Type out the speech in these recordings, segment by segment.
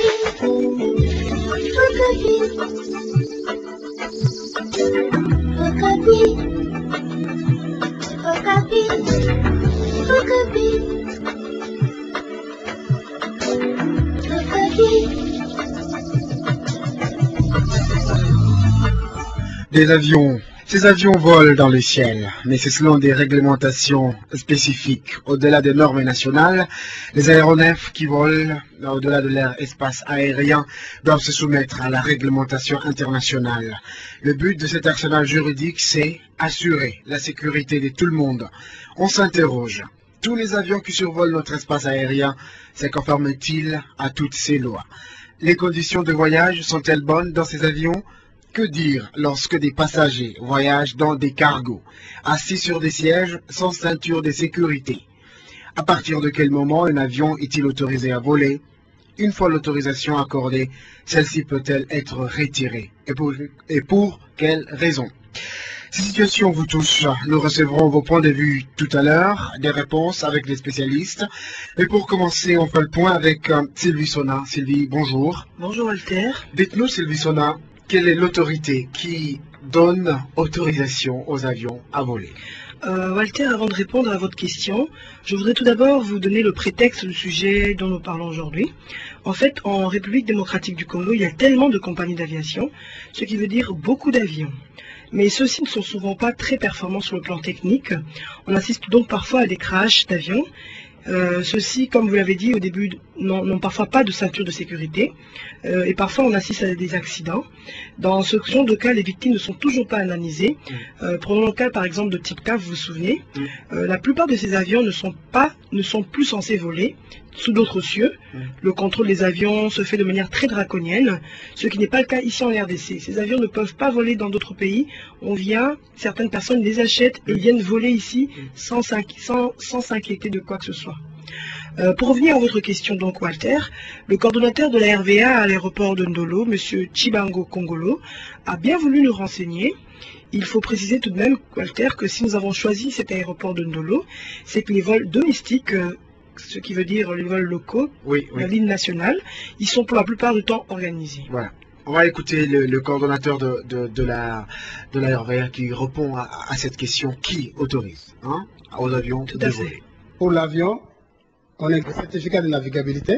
Des avions. Ces avions volent dans le ciel, mais c'est selon des réglementations spécifiques. Au-delà des normes nationales, les aéronefs qui volent au-delà de leur espace aérien doivent se soumettre à la réglementation internationale. Le but de cet arsenal juridique, c'est assurer la sécurité de tout le monde. On s'interroge. Tous les avions qui survolent notre espace aérien, se conforment-ils à toutes ces lois? Les conditions de voyage sont-elles bonnes dans ces avions? Que dire lorsque des passagers voyagent dans des cargos, assis sur des sièges sans ceinture de sécurité? À partir de quel moment un avion est-il autorisé à voler? Une fois l'autorisation accordée, celle-ci peut-elle être retirée? Et pour quelles raisons? Ces situations vous touchent. Nous recevrons vos points de vue tout à l'heure, des réponses avec des spécialistes. Et pour commencer, on fait le point avec Sylvie Sonna. Sylvie, bonjour. Bonjour Walter. Dites-nous, Sylvie Sonna, quelle est l'autorité qui donne autorisation aux avions à voler? Walter, avant de répondre à votre question, je voudrais tout d'abord vous donner le prétexte du sujet dont nous parlons aujourd'hui. En fait, en République démocratique du Congo, il y a tellement de compagnies d'aviation, ce qui veut dire beaucoup d'avions. Mais ceux-ci ne sont souvent pas très performants sur le plan technique. On assiste donc parfois à des crashs d'avions. Ceux-ci, comme vous l'avez dit au début, n'ont parfois pas de ceinture de sécurité et parfois on assiste à des accidents. Dans ce genre de cas, les victimes ne sont toujours pas indemnisées. Prenons le cas par exemple de Tipka, vous vous souvenez. La plupart de ces avions ne sont plus censés voler sous d'autres cieux. Le contrôle des avions se fait de manière très draconienne, ce qui n'est pas le cas ici en RDC. Ces avions ne peuvent pas voler dans d'autres pays. Certaines personnes les achètent et viennent voler ici sans s'inquiéter de quoi que ce soit. Pour revenir à votre question donc Walter, le coordonnateur de la RVA à l'aéroport de Ndolo, M. Chibango Kongolo, a bien voulu nous renseigner. Il faut préciser tout de même, Walter, que si nous avons choisi cet aéroport de Ndolo, c'est que les vols domestiques, ce qui veut dire les vols locaux, la ligne nationale, ils sont pour la plupart du temps organisés. Voilà. On va écouter le coordonnateur de la RVA qui répond à cette question. Qui autorise aux avions de voler? Pour l'avion, on a le certificat de navigabilité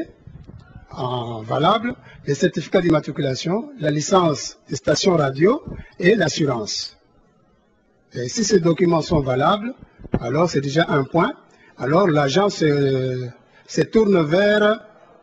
valable, le certificat d'immatriculation, la licence de station radio et l'assurance. Et si ces documents sont valables, alors c'est déjà un point. Alors l'agent se tourne vers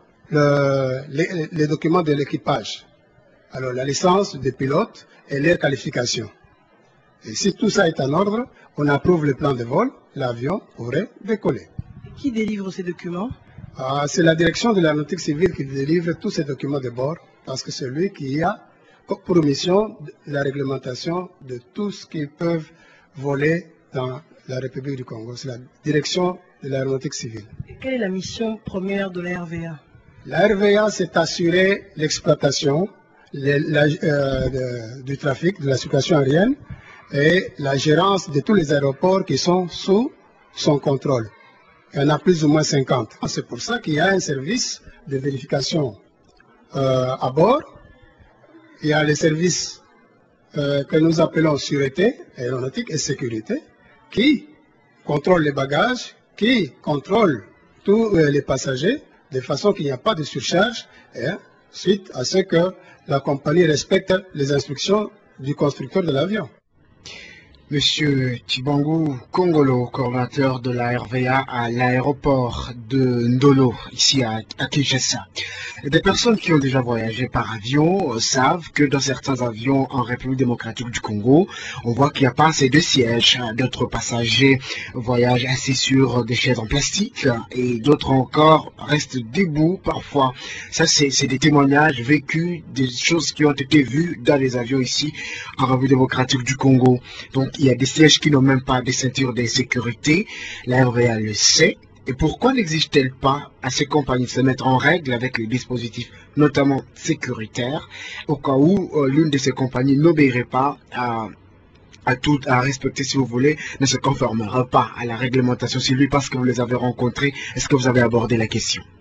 les documents de l'équipage. Alors la licence des pilotes et les qualifications. Et si tout ça est en ordre, on approuve le plan de vol, l'avion pourrait décoller. Qui délivre ces documents? C'est la direction de l'aéronautique civile qui délivre tous ces documents de bord, parce que c'est lui qui a pour mission la réglementation de tout ce qui peuvent voler dans la République du Congo. C'est la direction de l'aéronautique civile. Et quelle est la mission première de la RVA? La RVA, c'est assurer l'exploitation du trafic, de la circulation aérienne et la gérance de tous les aéroports qui sont sous son contrôle. Il y en a plus ou moins 50. C'est pour ça qu'il y a un service de vérification à bord. Il y a les services que nous appelons sûreté, aéronautique et sécurité, qui contrôlent les bagages, qui contrôlent tous les passagers, de façon qu'il n'y a pas de surcharge, suite à ce que la compagnie respecte les instructions du constructeur de l'avion. Monsieur Chibango Kongolo, coordinateur de la RVA à l'aéroport de Ndolo, ici à Kinshasa. Des personnes qui ont déjà voyagé par avion savent que dans certains avions en République démocratique du Congo, on voit qu'il n'y a pas assez de sièges. D'autres passagers voyagent assis sur des chaises en plastique et d'autres encore restent debout parfois. Ça, c'est des témoignages vécus, des choses qui ont été vues dans les avions ici en République démocratique du Congo. Donc, il y a des sièges qui n'ont même pas de ceinture de sécurité. La RVA le sait. Et pourquoi n'exige-t-elle pas à ces compagnies de se mettre en règle avec les dispositifs, notamment sécuritaires, au cas où l'une de ces compagnies n'obéirait pas à respecter, si vous voulez, ne se conformera pas à la réglementation? Sylvie, parce que vous les avez rencontrés, est-ce que vous avez abordé la question?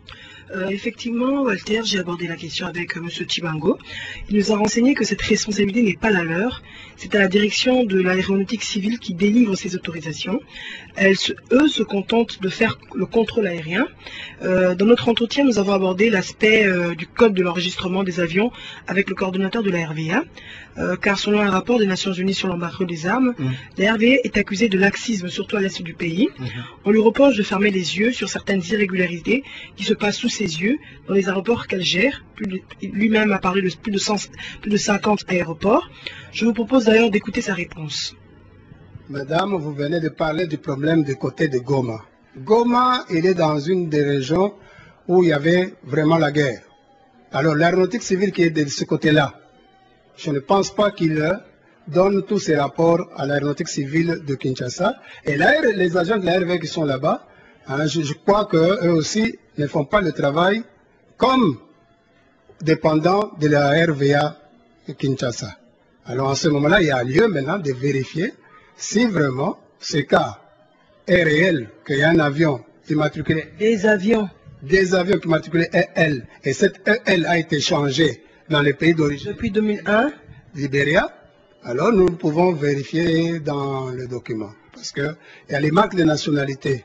Effectivement, Walter, j'ai abordé la question avec M. Chibango. Il nous a renseigné que cette responsabilité n'est pas la leur. C'est à la direction de l'aéronautique civile qui délivre ces autorisations. Eux se contentent de faire le contrôle aérien. Dans notre entretien, nous avons abordé l'aspect du code de l'enregistrement des avions avec le coordonnateur de la RVA. Car selon un rapport des Nations Unies sur l'embargo des armes, la RVA est accusée de laxisme, surtout à l'est du pays. On lui reproche de fermer les yeux sur certaines irrégularités qui se passent sous ses yeux dans les aéroports qu'elle gère. Lui-même a parlé de plus de 50 aéroports. Je vous propose d'ailleurs d'écouter sa réponse. Madame, vous venez de parler du problème du côté de Goma. Goma, il est dans une des régions où il y avait vraiment la guerre. Alors l'aéronautique civile qui est de ce côté-là, je ne pense pas qu'il donne tous ces rapports à l'aéronautique civile de Kinshasa. Et là, les agents de la RVA qui sont là-bas, hein, je crois qu'eux aussi ne font pas le travail comme dépendants de la RVA de Kinshasa. Alors en ce moment-là, il y a lieu maintenant de vérifier si vraiment ce cas est réel, qu'il y a un avion immatriculé. Des avions qui immatriculé EL. Et cette EL a été changée dans les pays d'origine. Depuis 2001 Libéria. Alors nous pouvons vérifier dans le document. Parce qu'il y a les marques de nationalité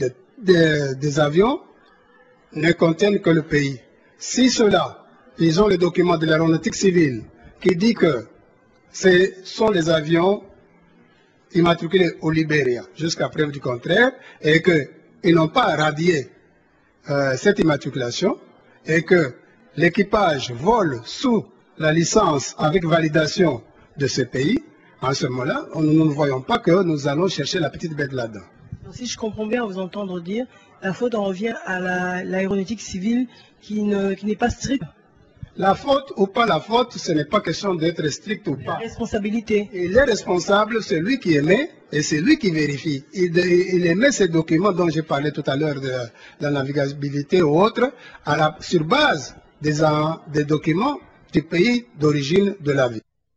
des avions ne contiennent que le pays. Si ceux-là, ils ont le document de l'aéronautique civile qui dit que ce sont les avions immatriculés au Libéria, jusqu'à preuve du contraire, et qu'ils n'ont pas radié cette immatriculation, et que l'équipage vole sous la licence avec validation de ce pays, en ce moment-là, nous ne voyons pas que nous allons chercher la petite bête là-dedans. Si je comprends bien, vous entendre dire, la faute en revient à l'aéronautique civile qui n'est pas stricte. La faute ou pas la faute, ce n'est pas question d'être strict ou pas. La responsabilité. Il est responsable, c'est lui qui émet et c'est lui qui vérifie. Il émet ces documents dont j'ai parlé tout à l'heure de la navigabilité ou autre, sur base des documents du pays d'origine de l'avion.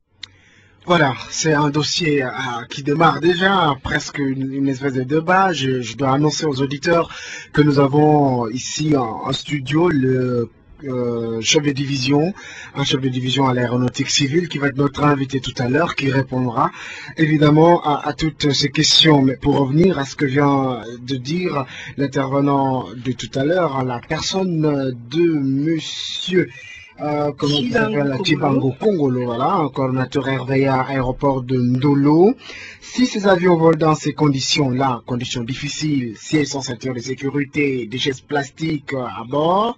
Voilà, c'est un dossier qui démarre déjà, presque une espèce de débat. Je dois annoncer aux auditeurs que nous avons ici en studio le chef de division, un chef de division à l'aéronautique civile qui va être notre invité tout à l'heure, qui répondra évidemment à toutes ces questions. Mais pour revenir à ce que vient de dire l'intervenant de tout à l'heure, la personne de monsieur comment il s'appelle, Chibango Kongolo, voilà, un coordinateur RVA aéroport de Ndolo. Si ces avions volent dans ces conditions-là, conditions difficiles, sièges sans ceinture de sécurité, des chaises plastiques à bord,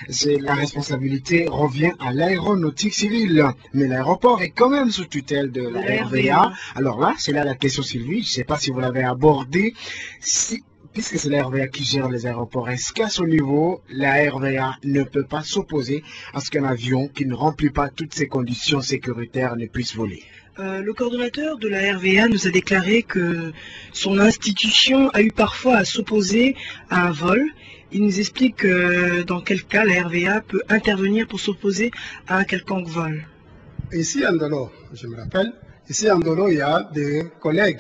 la responsabilité revient à l'aéronautique civile. Mais l'aéroport est quand même sous tutelle de la RVA. Alors là, c'est là la question, Sylvie, je ne sais pas si vous l'avez abordé. Puisque c'est la RVA qui gère les aéroports, est-ce qu'à ce niveau, la RVA ne peut pas s'opposer à ce qu'un avion qui ne remplit pas toutes ces conditions sécuritaires ne puisse voler? Le coordonnateur de la RVA nous a déclaré que son institution a eu parfois à s'opposer à un vol. Il nous explique dans quel cas la RVA peut intervenir pour s'opposer à un quelconque vol. Ici à Ndolo, je me rappelle, ici à Ndolo, il y a des collègues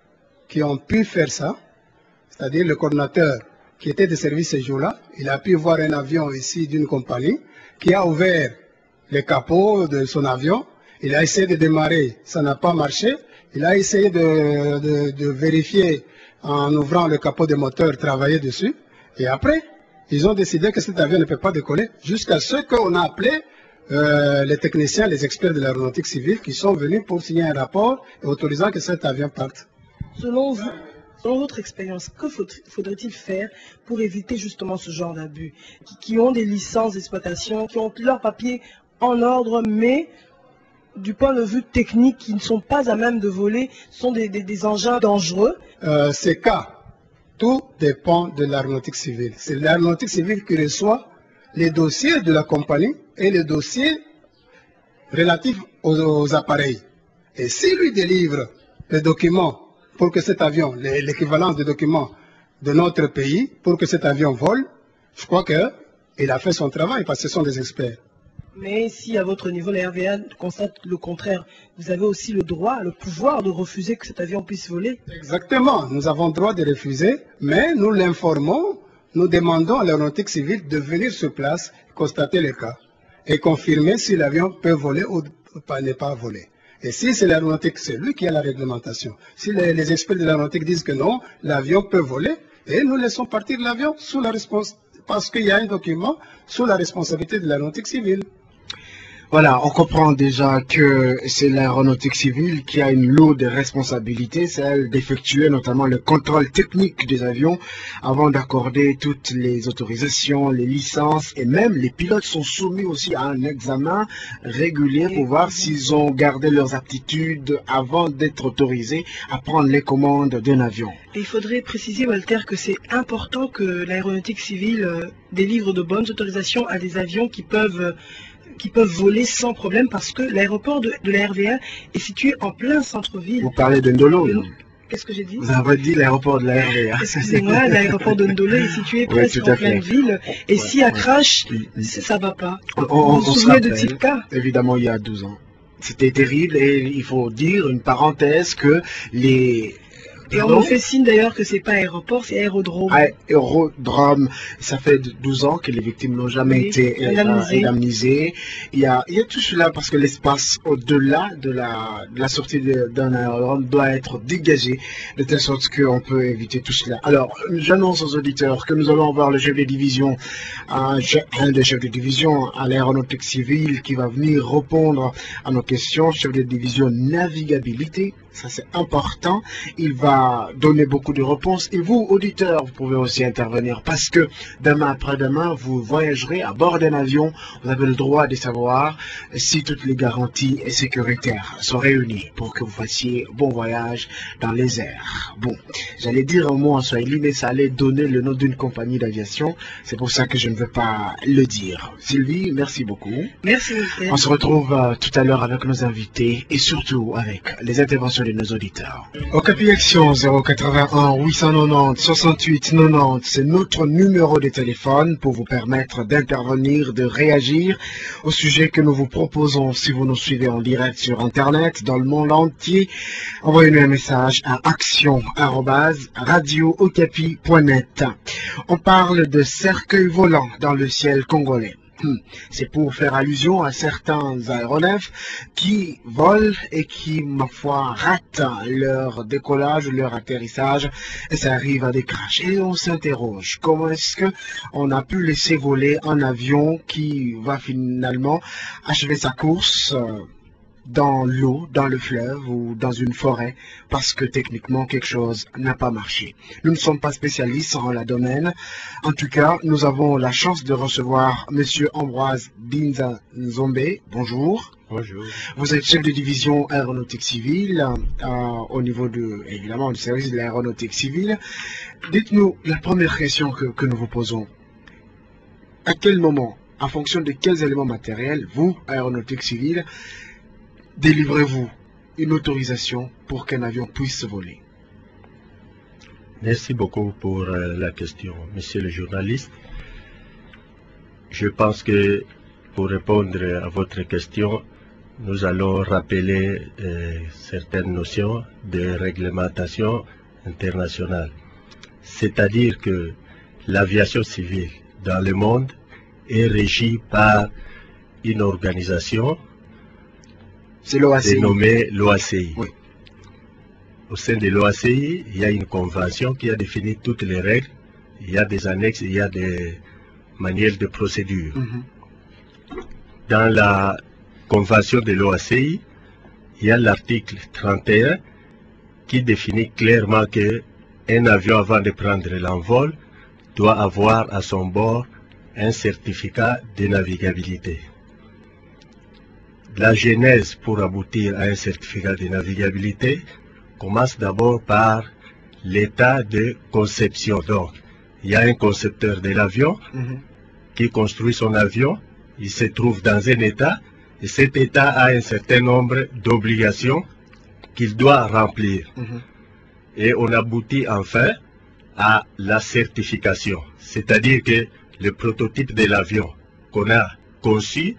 qui ont pu faire ça. C'est-à-dire le coordinateur qui était de service ce jour-là, il a pu voir un avion ici d'une compagnie qui a ouvert le capot de son avion. Il a essayé de démarrer, ça n'a pas marché. Il a essayé de vérifier en ouvrant le capot des moteurs, travailler dessus. Et après, ils ont décidé que cet avion ne peut pas décoller jusqu'à ce qu'on a appelé les techniciens, les experts de l'aéronautique civile qui sont venus pour signer un rapport et autorisant que cet avion parte. Selon votre expérience, que faudrait-il faire pour éviter justement ce genre d'abus, qui ont des licences d'exploitation, qui ont leurs papiers en ordre, mais du point de vue technique, qui ne sont pas à même de voler, sont des engins dangereux? Ces cas, tout dépend de l'aéronautique civile. C'est l'aéronautique civile qui reçoit les dossiers de la compagnie et les dossiers relatifs aux appareils. Et s'il lui délivre les documents pour que cet avion, l'équivalence des documents de notre pays, pour que cet avion vole, je crois qu'il a fait son travail parce que ce sont des experts. Mais si à votre niveau, la RVA constate le contraire, vous avez aussi le droit, le pouvoir de refuser que cet avion puisse voler? Exactement, nous avons le droit de refuser, mais nous l'informons, nous demandons à l'aéronautique civile de venir sur place, constater le cas et confirmer si l'avion peut voler ou ne pas voler. Et si c'est l'aéronautique, c'est lui qui a la réglementation. Si les experts de l'aéronautique disent que non, l'avion peut voler, et nous laissons partir l'avion sous la responsabilité, parce qu'il y a un document sous la responsabilité de l'aéronautique civile. Voilà, on comprend déjà que c'est l'aéronautique civile qui a une lourde responsabilité, celle d'effectuer notamment le contrôle technique des avions avant d'accorder toutes les autorisations, les licences, et même les pilotes sont soumis aussi à un examen régulier pour voir s'ils ont gardé leurs aptitudes avant d'être autorisés à prendre les commandes d'un avion. Et il faudrait préciser, Walter, que c'est important que l'aéronautique civile délivre de bonnes autorisations à des avions qui peuvent voler sans problème, parce que l'aéroport de la RVA est situé en plein centre-ville. Vous parlez de Ndolo? Qu'est-ce que j'ai dit? Vous avez dit l'aéroport de la RVA. Excusez-moi, l'aéroport de Ndolo est situé presque en pleine ville. Et si elle crache, ça va pas. On vous souvenez de Tipka? Évidemment, il y a 12 ans. C'était terrible, et il faut dire, une parenthèse, que les... Et on me fait signe d'ailleurs que c'est pas aéroport, c'est aérodrome. Aérodrome, ça fait 12 ans que les victimes n'ont jamais été indemnisées. Il y a tout cela parce que l'espace au-delà de la sortie d'un aérodrome doit être dégagé de telle sorte qu'on peut éviter tout cela. Alors, j'annonce aux auditeurs que nous allons avoir le chef de division, un des chefs de division à l'aéronautique civile qui va venir répondre à nos questions, chef de division navigabilité. Ça, c'est important. Il va donner beaucoup de réponses. Et vous, auditeurs, vous pouvez aussi intervenir parce que demain après-demain, vous voyagerez à bord d'un avion. Vous avez le droit de savoir si toutes les garanties sécuritaires sont réunies pour que vous fassiez bon voyage dans les airs. Bon, j'allais dire un mot en swahili, mais ça allait donner le nom d'une compagnie d'aviation. C'est pour ça que je ne veux pas le dire. Sylvie, merci beaucoup. Merci, Michel. On se retrouve tout à l'heure avec nos invités et surtout avec les interventions de nos auditeurs. Okapi Action 081 890 68 90, c'est notre numéro de téléphone pour vous permettre d'intervenir, de réagir au sujet que nous vous proposons. Si vous nous suivez en direct sur Internet dans le monde entier, envoyez-nous un message à action@radio-okapi.net. On parle de cercueils volants dans le ciel congolais. C'est pour faire allusion à certains aéronefs qui volent et qui, ma foi, ratent leur décollage, leur atterrissage, et ça arrive à des crashs. Et on s'interroge, comment est-ce qu'on a pu laisser voler un avion qui va finalement achever sa course dans l'eau, dans le fleuve ou dans une forêt, parce que techniquement quelque chose n'a pas marché. Nous ne sommes pas spécialistes en la domaine. En tout cas, nous avons la chance de recevoir Monsieur Ambroise Binza Nzombe. Bonjour. Bonjour. Vous êtes chef de division aéronautique civile au niveau évidemment, du service de l'aéronautique civile. Dites-nous la première question que nous vous posons. À quel moment, en fonction de quels éléments matériels, vous, aéronautique civile, délivrez-vous une autorisation pour qu'un avion puisse voler? Merci beaucoup pour la question, monsieur le journaliste. Je pense que pour répondre à votre question, nous allons rappeler certaines notions de réglementation internationale. C'est-à-dire que l'aviation civile dans le monde est régie par une organisation dénommée l'OACI. Oui. Au sein de l'OACI, il y a une convention qui a défini toutes les règles. Il y a des annexes, il y a des manuels de procédure. Dans la convention de l'OACI, il y a l'article 31 qui définit clairement que un avion, avant de prendre l'envol, doit avoir à son bord un certificat de navigabilité. La genèse pour aboutir à un certificat de navigabilité commence d'abord par l'état de conception. Donc, il y a un concepteur de l'avion qui construit son avion, il se trouve dans un état, et cet état a un certain nombre d'obligations qu'il doit remplir. Et on aboutit enfin à la certification, c'est-à-dire que le prototype de l'avion qu'on a conçu,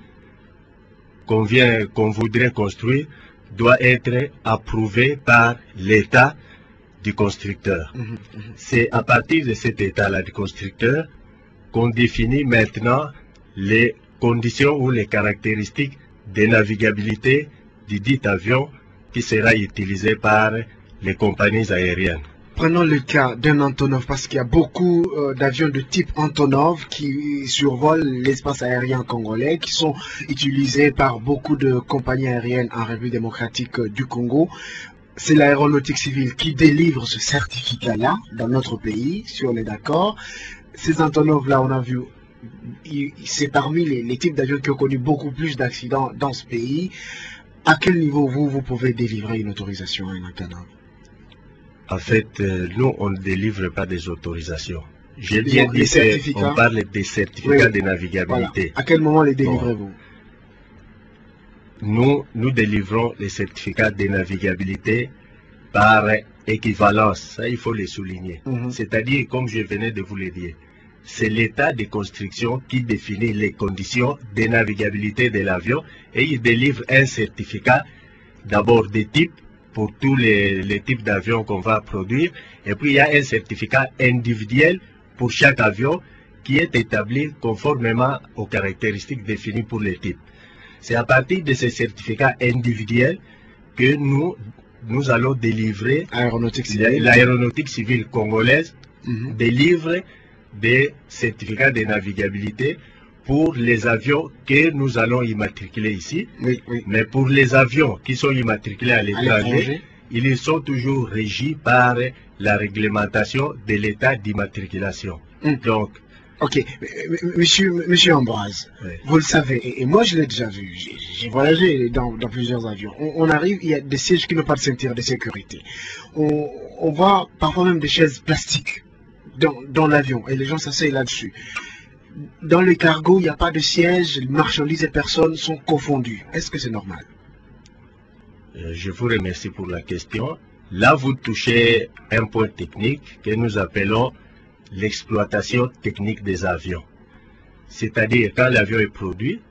qu'on voudrait construire, doit être approuvé par l'État du constructeur. C'est à partir de cet état-là du constructeur qu'on définit maintenant les conditions ou les caractéristiques de navigabilité du dit avion qui sera utilisé par les compagnies aériennes. Prenons le cas d'un Antonov, parce qu'il y a beaucoup d'avions de type Antonov qui survolent l'espace aérien congolais, qui sont utilisés par beaucoup de compagnies aériennes en République démocratique du Congo. C'est l'aéronautique civile qui délivre ce certificat-là dans notre pays, si on est d'accord. Ces Antonov-là, on a vu, c'est parmi les types d'avions qui ont connu beaucoup plus d'accidents dans ce pays. À quel niveau vous pouvez délivrer une autorisation à un Antonov? En fait, nous, on ne délivre pas des autorisations. J'ai bien dit qu'on parle des certificats de navigabilité. Voilà. À quel moment les délivrez-vous? Nous délivrons les certificats de navigabilité par équivalence. Ça, il faut le souligner. C'est-à-dire, comme je venais de vous le dire, c'est l'état de construction qui définit les conditions de navigabilité de l'avion et il délivre un certificat d'abord de type pour tous les types d'avions qu'on va produire, et puis il y a un certificat individuel pour chaque avion qui est établi conformément aux caractéristiques définies pour les types. C'est à partir de ces certificats individuels que nous allons délivrer, l'aéronautique civile congolaise délivre des certificats de navigabilité pour les avions que nous allons immatriculer ici, mais pour les avions qui sont immatriculés à l'étranger, ils sont toujours régis par la réglementation de l'état d'immatriculation. Donc, ok, monsieur Ambroise, vous le savez, et moi je l'ai déjà vu, j'ai voyagé dans plusieurs avions. On arrive, il y a des sièges qui n'ont pas de ceinture de sécurité. On voit parfois même des chaises plastiques dans l'avion, et les gens s'asseyent là-dessus. Dans les cargos, il n'y a pas de siège, marchandises et personnes sont confondues. Est-ce que c'est normal? Je vous remercie pour la question. Là, vous touchez un point technique que nous appelons l'exploitation technique des avions. C'est-à-dire, quand l'avion est produit,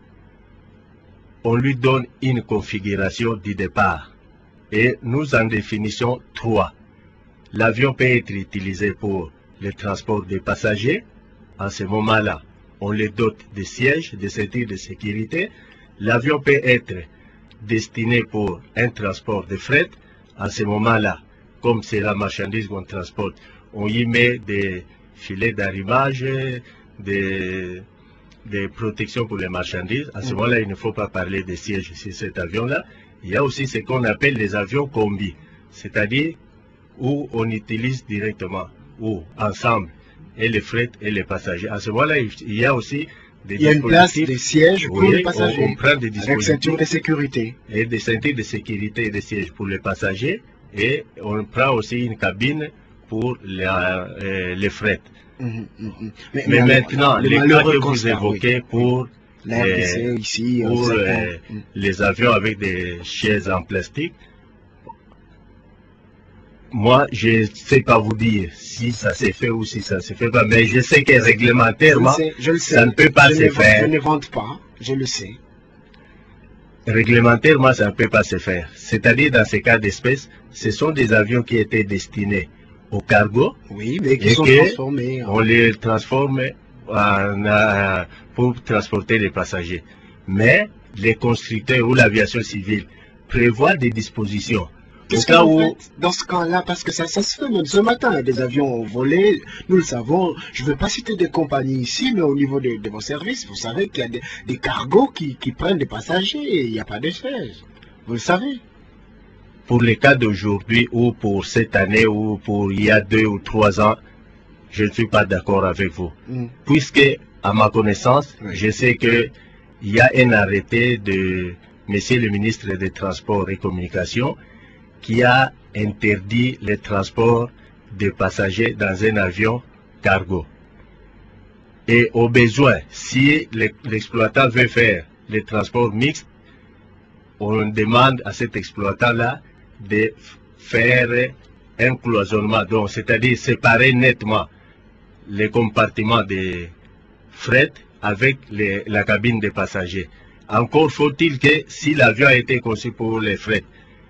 on lui donne une configuration du départ. Et nous en définissons 3. L'avion peut être utilisé pour le transport des passagers. En ce moment-là, on les dote de sièges, de ceintures de sécurité. L'avion peut être destiné pour un transport de fret. En ce moment-là, comme c'est la marchandise qu'on transporte, on y met des filets d'arrimage, des protections pour les marchandises. À ce moment-là, il ne faut pas parler des sièges sur cet avion-là. Il y a aussi ce qu'on appelle les avions combi, c'est-à-dire où on utilise directement, ou ensemble, et les fret et les passagers. À ce moment-là, il y a aussi il y a une place des sièges pour les passagers. On prend des dispositifs avec ceintures de sécurité. Et des ceintures de sécurité et des sièges pour les passagers. Et on prend aussi une cabine pour les fret. Mais maintenant, les cas que vous évoquez pour les avions avec des chaises en plastique, moi, je ne sais pas vous dire si ça s'est fait ou si ça ne se fait pas, mais je sais que réglementairement, ça ne peut pas se faire. Je ne vante pas, je le sais. Réglementairement, ça ne peut pas se faire. C'est-à-dire, dans ces cas d'espèce, ce sont des avions qui étaient destinés au cargo. Oui, mais qui sont transformés. On les transforme pour transporter les passagers. Mais les constructeurs ou l'aviation civile prévoient des dispositions. Dans ce cas-là, parce que ça se fait même ce matin, il y a des avions volés, nous le savons, je ne veux pas citer des compagnies ici, mais au niveau de vos services, vous savez qu'il y a des cargos qui prennent des passagers et il n'y a pas de siège. Vous le savez. Pour les cas d'aujourd'hui ou pour cette année ou pour il y a 2 ou 3 ans, je ne suis pas d'accord avec vous. Puisque, à ma connaissance, je sais qu'il y a un arrêté de Monsieur le ministre des Transports et Communications qui a interdit le transport de passagers dans un avion cargo. Et au besoin, si l'exploitant veut faire le transport mixte, on demande à cet exploitant-là de faire un cloisonnement, donc c'est-à-dire séparer nettement les compartiments de fret avec la cabine des passagers. Encore faut-il que si l'avion a été conçu pour les fret,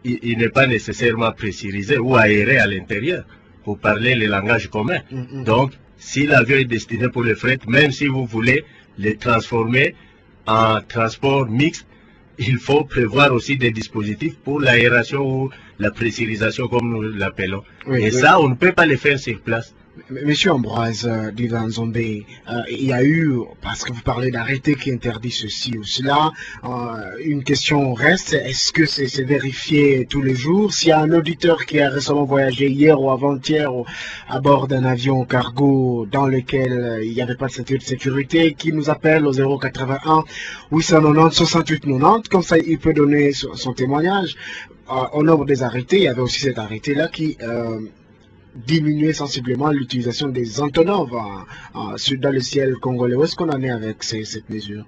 il n'est pas nécessairement pressurisé ou aéré à l'intérieur pour parler le langage commun. Donc, si l'avion est destiné pour le fret, même si vous voulez le transformer en transport mixte, il faut prévoir aussi des dispositifs pour l'aération ou la pressurisation, comme nous l'appelons. Et ça, on ne peut pas le faire sur place. Monsieur Ambroise Divan Zombé, il y a eu, parce que vous parlez d'arrêté qui interdit ceci ou cela, une question reste, est-ce que c'est vérifié tous les jours? S'il y a un auditeur qui a récemment voyagé hier ou avant-hier à bord d'un avion cargo dans lequel il n'y avait pas de ceinture de sécurité, qui nous appelle au 081 890 68 90, comme ça il peut donner son témoignage. Au nombre des arrêtés, il y avait aussi cet arrêté-là qui diminuer sensiblement l'utilisation des Antonov dans le ciel congolais. Où est-ce qu'on en est avec cette mesure?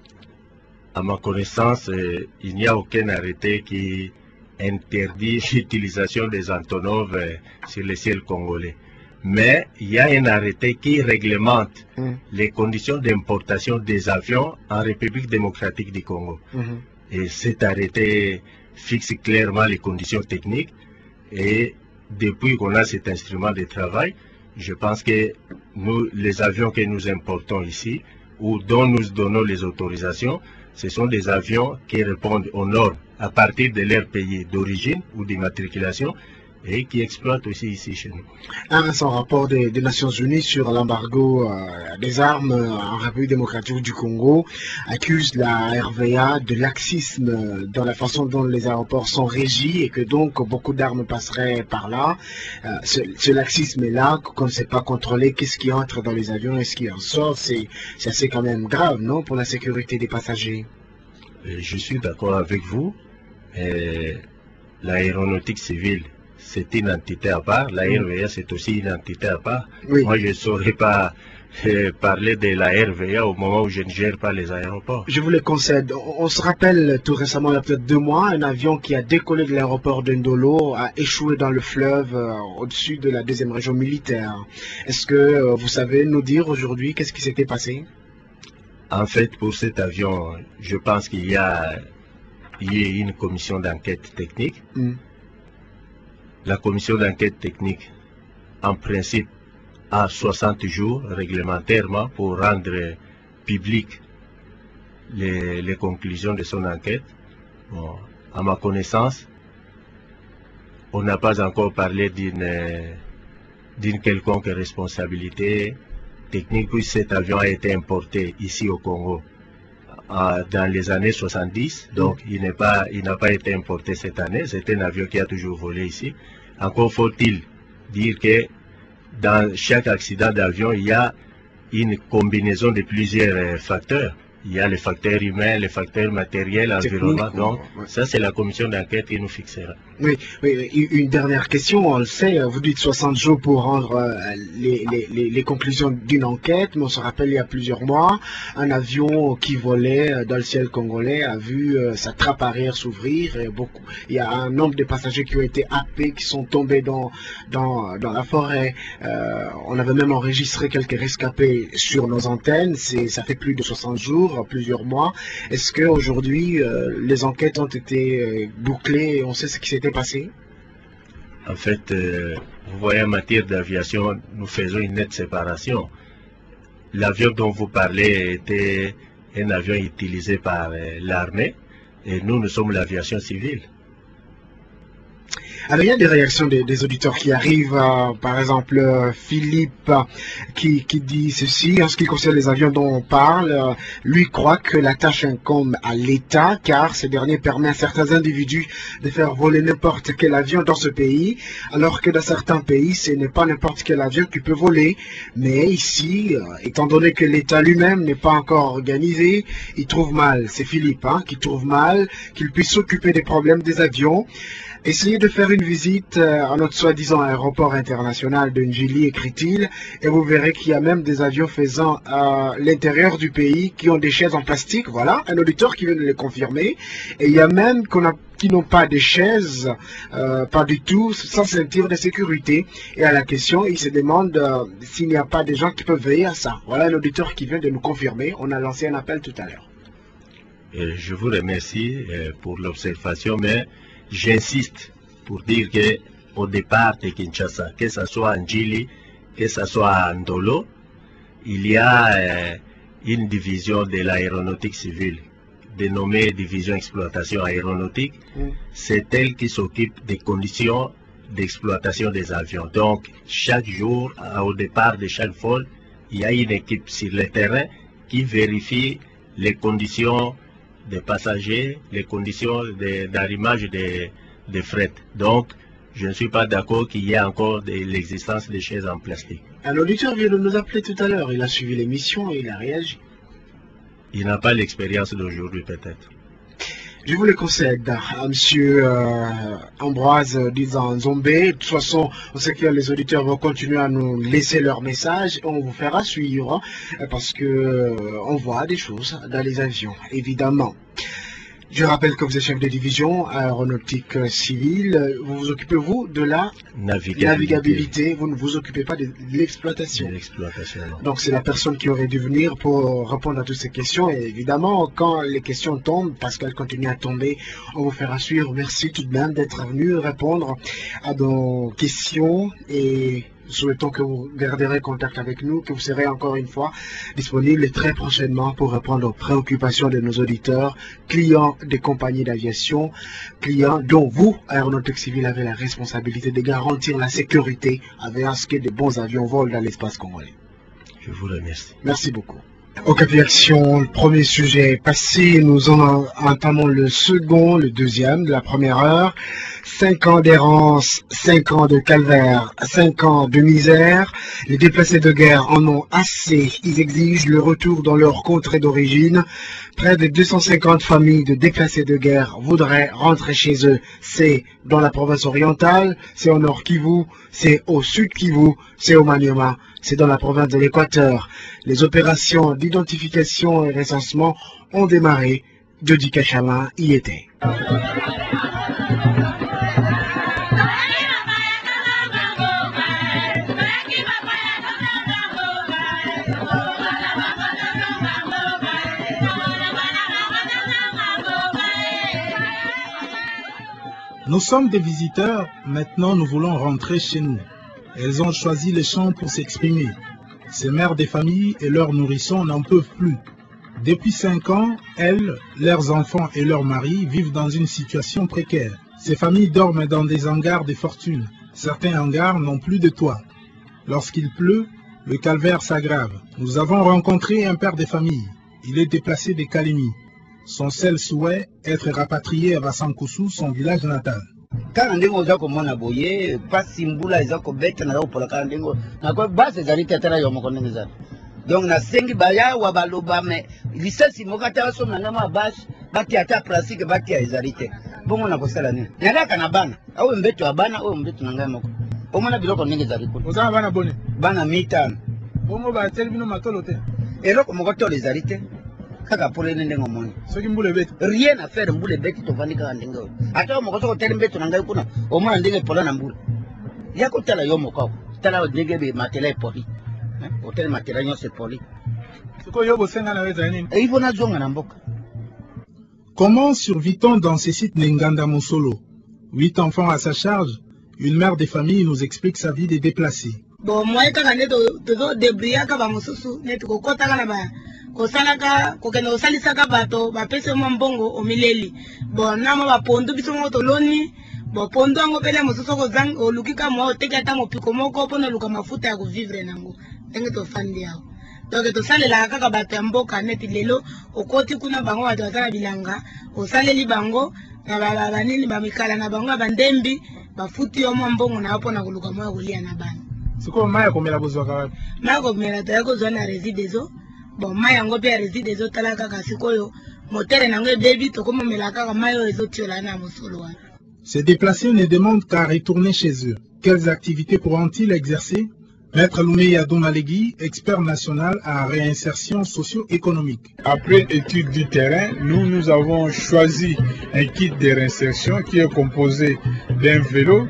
À ma connaissance, il n'y a aucun arrêté qui interdit l'utilisation des Antonov sur le ciel congolais. Mais il y a un arrêté qui réglemente les conditions d'importation des avions en République démocratique du Congo. Et cet arrêté fixe clairement les conditions techniques et depuis qu'on a cet instrument de travail, je pense que nous, les avions que nous importons ici, ou dont nous donnons les autorisations, ce sont des avions qui répondent aux normes à partir de leur pays d'origine ou d'immatriculation et qui exploitent aussi ici chez nous. Un récent rapport des Nations Unies sur l'embargo des armes en République démocratique du Congo accuse la RVA de laxisme dans la façon dont les aéroports sont régis et que donc beaucoup d'armes passeraient par là. Ce laxisme est là, qu'on ne sait pas contrôler qu'est-ce qui entre dans les avions et ce qui en sort, c'est assez quand même grave, non, pour la sécurité des passagers? Je suis d'accord avec vous. L'aéronautique civile, c'est une entité à part. La RVA, c'est aussi une entité à part. Moi, je ne saurais pas parler de la RVA au moment où je ne gère pas les aéroports. Je vous le concède. On se rappelle tout récemment, il y a peut-être 2 mois, un avion qui a décollé de l'aéroport de Ndolo a échoué dans le fleuve au-dessus de la 2e région militaire. Est-ce que vous savez nous dire aujourd'hui qu'est-ce qui s'était passé? En fait, pour cet avion, je pense qu'il y a une commission d'enquête technique. La commission d'enquête technique, en principe, a 60 jours réglementairement pour rendre publiques les conclusions de son enquête. Bon, à ma connaissance, on n'a pas encore parlé d'une quelconque responsabilité technique, puisque cet avion a été importé ici au Congo dans les années 70, donc il n'a pas été importé cette année. C'est un avion qui a toujours volé ici. Encore faut-il dire que dans chaque accident d'avion, il y a une combinaison de plusieurs facteurs. Il y a les facteurs humains, les facteurs matériels, environnement. Donc, ça, c'est la commission d'enquête qui nous fixera. Oui, une dernière question. On le sait, vous dites 60 jours pour rendre les conclusions d'une enquête, mais on se rappelle, il y a plusieurs mois, un avion qui volait dans le ciel congolais a vu sa trappe arrière s'ouvrir. Il y a un nombre de passagers qui ont été happés, qui sont tombés dans la forêt. On avait même enregistré quelques rescapés sur nos antennes. Ça fait plus de 60 jours. Plusieurs mois. Est-ce qu'aujourd'hui, les enquêtes ont été bouclées et on sait ce qui s'était passé? En fait, vous voyez, en matière d'aviation, nous faisons une nette séparation. L'avion dont vous parlez était un avion utilisé par l'armée et nous sommes l'aviation civile. Alors, il y a des réactions des auditeurs qui arrivent, par exemple Philippe qui dit ceci, en ce qui concerne les avions dont on parle, lui croit que la tâche incombe à l'État car ce dernier permet à certains individus de faire voler n'importe quel avion dans ce pays, alors que dans certains pays ce n'est pas n'importe quel avion qui peut voler, mais ici, étant donné que l'État lui-même n'est pas encore organisé, il trouve mal, c'est Philippe qui trouve mal qu'il puisse s'occuper des problèmes des avions. Essayez de faire une visite à notre soi-disant aéroport international de Njili, écrit-il, et vous verrez qu'il y a même des avions faisant l'intérieur du pays qui ont des chaises en plastique. Voilà, un auditeur qui vient de le confirmer. Et il y a même qui n'ont pas de chaises, pas du tout, sans ceinture de sécurité. Et à la question, il se demande s'il n'y a pas des gens qui peuvent veiller à ça. Voilà un auditeur qui vient de nous confirmer. On a lancé un appel tout à l'heure. Je vous remercie pour l'observation, mais j'insiste pour dire que au départ de Kinshasa, que ce soit en Djili, que ce soit à Ndolo, il y a une division de l'aéronautique civile, dénommée division exploitation aéronautique. C'est elle qui s'occupe des conditions d'exploitation des avions. Donc, chaque jour, au départ de chaque vol, il y a une équipe sur le terrain qui vérifie les conditions des passagers, les conditions d'arrimage de fret. Donc, je ne suis pas d'accord qu'il y ait encore l'existence des chaises en plastique. Un auditeur vient de nous appeler tout à l'heure. Il a suivi l'émission et il a réagi. Il n'a pas l'expérience d'aujourd'hui, peut-être. Je vous le concède à M. Ambroise disant Zombé. De toute façon, on sait que les auditeurs vont continuer à nous laisser leurs messages et on vous fera suivre parce que on voit des choses dans les avions, évidemment. Je rappelle que vous êtes chef de division aéronautique civile. Vous vous occupez, vous, de la navigabilité. Vous ne vous occupez pas de l'exploitation. Donc, c'est la personne qui aurait dû venir pour répondre à toutes ces questions. Et évidemment, quand les questions tombent, parce qu'elles continuent à tomber, on vous fera suivre. Merci tout de même d'être venu répondre à nos questions et souhaitons que vous garderez contact avec nous, que vous serez encore une fois disponible très prochainement pour répondre aux préoccupations de nos auditeurs, clients des compagnies d'aviation, clients dont vous, Aéronautique Civile, avez la responsabilité de garantir la sécurité avec ce que de bons avions volent dans l'espace congolais. Je vous remercie. Merci beaucoup. Au Cap Action, le premier sujet est passé, nous en entamons le second, le deuxième de la première heure. 5 ans d'errance, 5 ans de calvaire, 5 ans de misère. Les déplacés de guerre en ont assez. Ils exigent le retour dans leur contrée d'origine. Près de 250 familles de déplacés de guerre voudraient rentrer chez eux. C'est dans la province orientale, c'est au nord Kivu, c'est au sud Kivu, c'est au Maniema, c'est dans la province de l'Équateur. Les opérations d'identification et recensement ont démarré. Jody Kachama y était. Nous sommes des visiteurs, maintenant nous voulons rentrer chez nous. Elles ont choisi les champs pour s'exprimer. Ces mères des familles et leurs nourrissons n'en peuvent plus. Depuis 5 ans, elles, leurs enfants et leurs maris vivent dans une situation précaire. Ces familles dorment dans des hangars de fortune. Certains hangars n'ont plus de toit. Lorsqu'il pleut, le calvaire s'aggrave. Nous avons rencontré un père de famille. Il est déplacé de Kalemi. Son seul souhait, être rapatrié à Basankusu, son village natal. Quand on a commencé boyer, pas simbula ezako bête na pour la kandengo. Na ko base ezali tetera yo moko ndengeza. Donc na sengi baya wa baloba me lisasi mokata so na ma base bati ata pratique bati ezalite. Bongo na kosala ni. Nalaka na bana. Awe mbeto wa bana o mbeto na ngai moko. Omona biloko ndengeza liko. Ozana bana bone. Bana mitano. Bongo ba tel bino matolo te. Eloko moko to ezalite. Kaka pole nende ngomoni. Soki mbule beti. Rien à faire mbule beti to vandi kaka ndengo. Ata moko so tel mbeto na ngai kuna. Omona ndenge pola na mbule. Yako tala yo moko. Tala ndenge be matela poli. Hotel matela nyo se poli. Siko yo bosenga na weza nini? E ivo na zonga na mboka. Comment survit-on dans ces sites Nenganda Mosolo? 8 enfants à sa charge, une mère de famille nous explique sa vie des déplacés. Bon, moi, quand on est de débrouiller, quand on est de côté, kosalaka kokena osalisaka bato bapese mwa mbongo omileli bon nama bapondo biso mo toloni bon pondo ngo pele mosusu kozang olukika mo oteka ata mopiko moko pona luka mafuta ya kuvivre nango ndenge tofandi yao donc tosalela kaka bato ya mboka neti lelo okoti kuna bango bato bazala bilanga osaleli bango na banini bamikala na bango bandembi bafuti yo mwa mbongo na pona koluka mo kolia na bana siko maya komela bozwaka wapi maya komela to yako zona résidezo. Bon, maya ngo bia reside zo talaka kasikoyo motere nango bebi to komo melaka mayo ezo tiola na mosolo wa. Ces déplacés ne demandent qu'à retourner chez eux. Quelles activités pourront-ils exercer? Maître Loumeya Domalegui, expert national à réinsertion socio-économique. Après étude du terrain, nous avons choisi un kit de réinsertion qui est composé d'un vélo,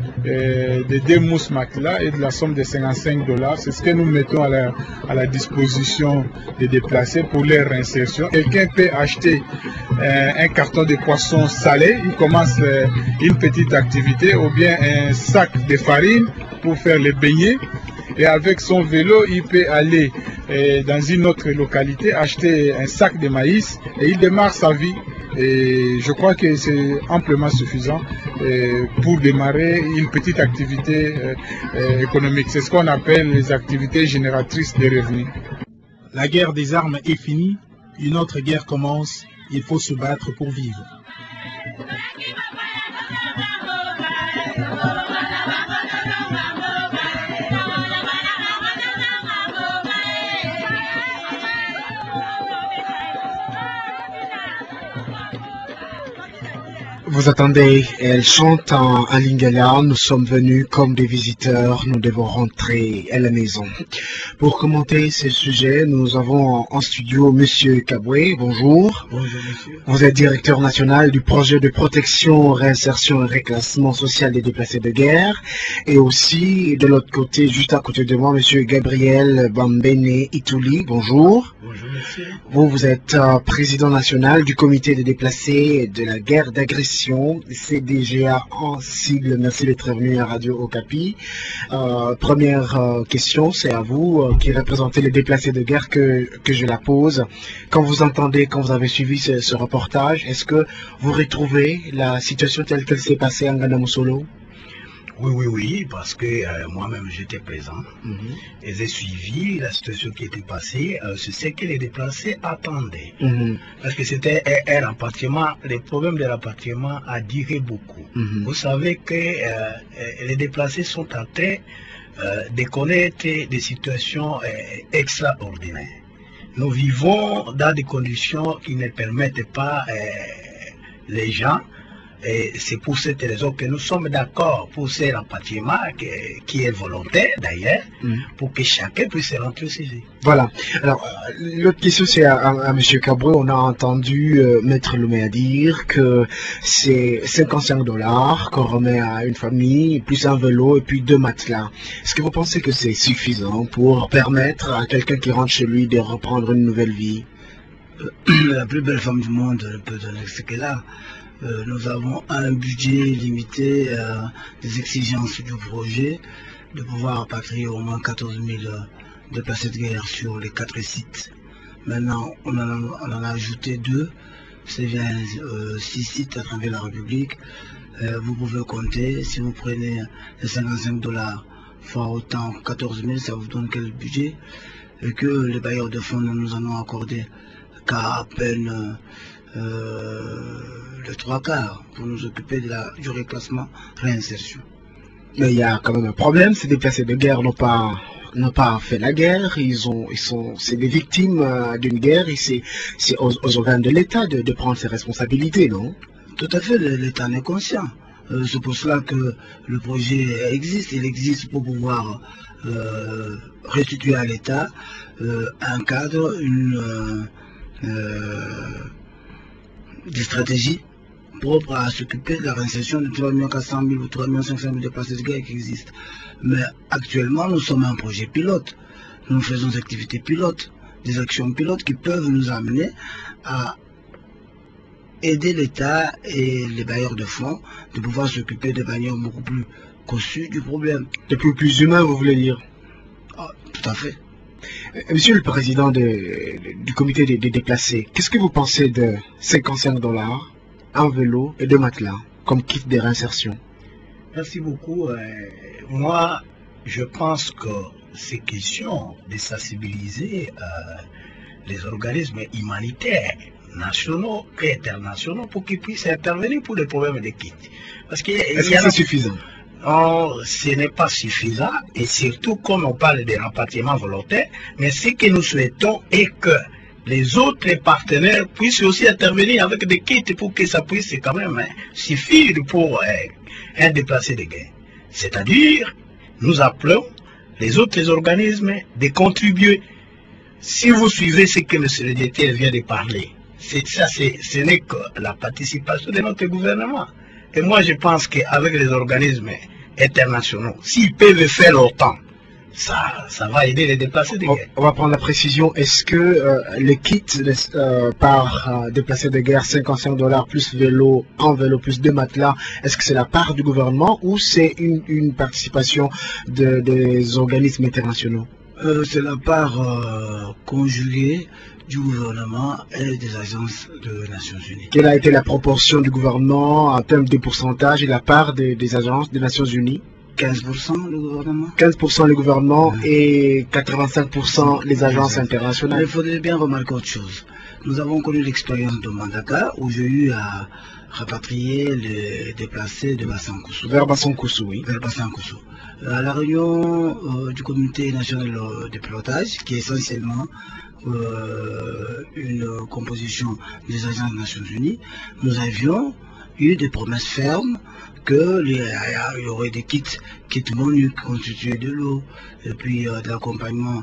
de 2 mousses matelas et de la somme de $55. C'est ce que nous mettons à la disposition des déplacés pour leur réinsertion. Quelqu'un peut acheter un carton de poisson salé, il commence une petite activité, ou bien un sac de farine pour faire les beignets. Et avec son vélo, il peut aller dans une autre localité, acheter un sac de maïs et il démarre sa vie. Et je crois que c'est amplement suffisant pour démarrer une petite activité économique. C'est ce qu'on appelle les activités génératrices de revenus. La guerre des armes est finie, une autre guerre commence, il faut se battre pour vivre. Vous attendez, elle chante en lingala, nous sommes venus comme des visiteurs, nous devons rentrer à la maison. Pour commenter ce sujet, nous avons en studio Monsieur Kaboué, bonjour. Bonjour monsieur. Vous êtes directeur national du projet de protection, réinsertion et reclassement social des déplacés de guerre. Et aussi, de l'autre côté, juste à côté de moi, Monsieur Gabriel Bambene Itouli, bonjour. Bonjour monsieur. Vous êtes président national du comité des déplacés de la guerre d'agression, CDGA en sigle. Merci d'être venu à Radio Okapi. Première question, c'est à vous qui représentez les déplacés de guerre que je la pose. Quand vous entendez, quand vous avez suivi ce reportage, est-ce que vous retrouvez la situation telle qu'elle s'est passée en Nganda-Moussolo? Oui, parce que moi-même j'étais présent et j'ai suivi la situation qui était passée. C'est ce que les déplacés attendaient. Parce que c'était un rapatriement, le problème de rapatriement a duré beaucoup. Vous savez que les déplacés sont en train de connaître des situations extraordinaires. Nous vivons dans des conditions qui ne permettent pas les gens. Et c'est pour cette raison que nous sommes d'accord pour ce rapatriement qui est volontaire d'ailleurs, pour que chacun puisse rentrer chez lui. Voilà. Alors, l'autre question c'est à M. Kaboué. On a entendu Maître Louméa dire que c'est $55 qu'on remet à une famille, plus un vélo et puis 2 matelas. Est-ce que vous pensez que c'est suffisant pour permettre à quelqu'un qui rentre chez lui de reprendre une nouvelle vie? La plus belle femme du monde peut donner ce qu'elle a. Nous avons un budget limité, des exigences du projet, de pouvoir rapatrier au moins 14 000 déplacés de guerre sur les 4 sites. Maintenant, on en a ajouté 2, c'est bien 6 sites à travers la République. Vous pouvez compter, si vous prenez les $55 fois autant, 14 000, ça vous donne quel budget? Et que les bailleurs de fonds ne nous en ont accordé qu'à peine le 3/4 pour nous occuper du reclassement réinsertion. Mais il y a quand même un problème, ces déplacés de guerre n'ont pas fait la guerre, c'est des victimes d'une guerre et c'est aux organes de l'État de prendre ses responsabilités, non? Tout à fait, l'État en est conscient. C'est pour cela que le projet existe, il existe pour pouvoir restituer à l'État un cadre, des stratégies propres à s'occuper de la réinsertion de 3 400 000 ou 3 500 000 déplacés de guerre qui existent. Mais actuellement, nous sommes un projet pilote. Nous faisons des activités pilotes, des actions pilotes qui peuvent nous amener à aider l'État et les bailleurs de fonds de pouvoir s'occuper de manière beaucoup plus conçue du problème. De plus humain, vous voulez dire? Tout à fait. Monsieur le président du comité des déplacés, qu'est-ce que vous pensez de $55, un vélo et 2 matelas comme kit de réinsertion? Merci beaucoup. Moi, je pense que c'est question de sensibiliser les organismes humanitaires nationaux et internationaux pour qu'ils puissent intervenir pour les problèmes de kits. Est-ce que c'est suffisant? Non, ce n'est pas suffisant, et surtout comme on parle de rapatriement volontaire, mais ce que nous souhaitons est que les autres partenaires puissent aussi intervenir avec des kits pour que ça puisse quand même suffire pour un déplacé de guerre. C'est-à-dire, nous appelons les autres organismes de contribuer. Si vous suivez ce que M. le directeur vient de parler, ce n'est que la participation de notre gouvernement. Et moi, je pense qu'avec les organismes internationaux, s'ils peuvent faire autant, ça va aider les déplacés de guerre. On va prendre la précision. Est-ce que les kits par déplacés de guerre, 55 $ plus vélo, un vélo plus 2 matelas, est-ce que c'est la part du gouvernement ou c'est une participation des organismes internationaux? C'est la part conjuguée du gouvernement et des agences des Nations Unies. Quelle a été la proportion du gouvernement en termes de pourcentage et la part des agences des Nations Unies? 15% le gouvernement. 15% le gouvernement et 85% les agences internationales. Il faudrait bien remarquer autre chose. Nous avons connu l'expérience de Mbandaka où j'ai eu à rapatrier les déplacés de Basankusu. Vers Basankusu, oui. Vers Basankusu. À la réunion du comité national de pilotage, qui est essentiellement une composition des agences des Nations Unies, nous avions eu des promesses fermes qu'il y aurait des kits MONUC constitués de l'eau, et puis de l'accompagnement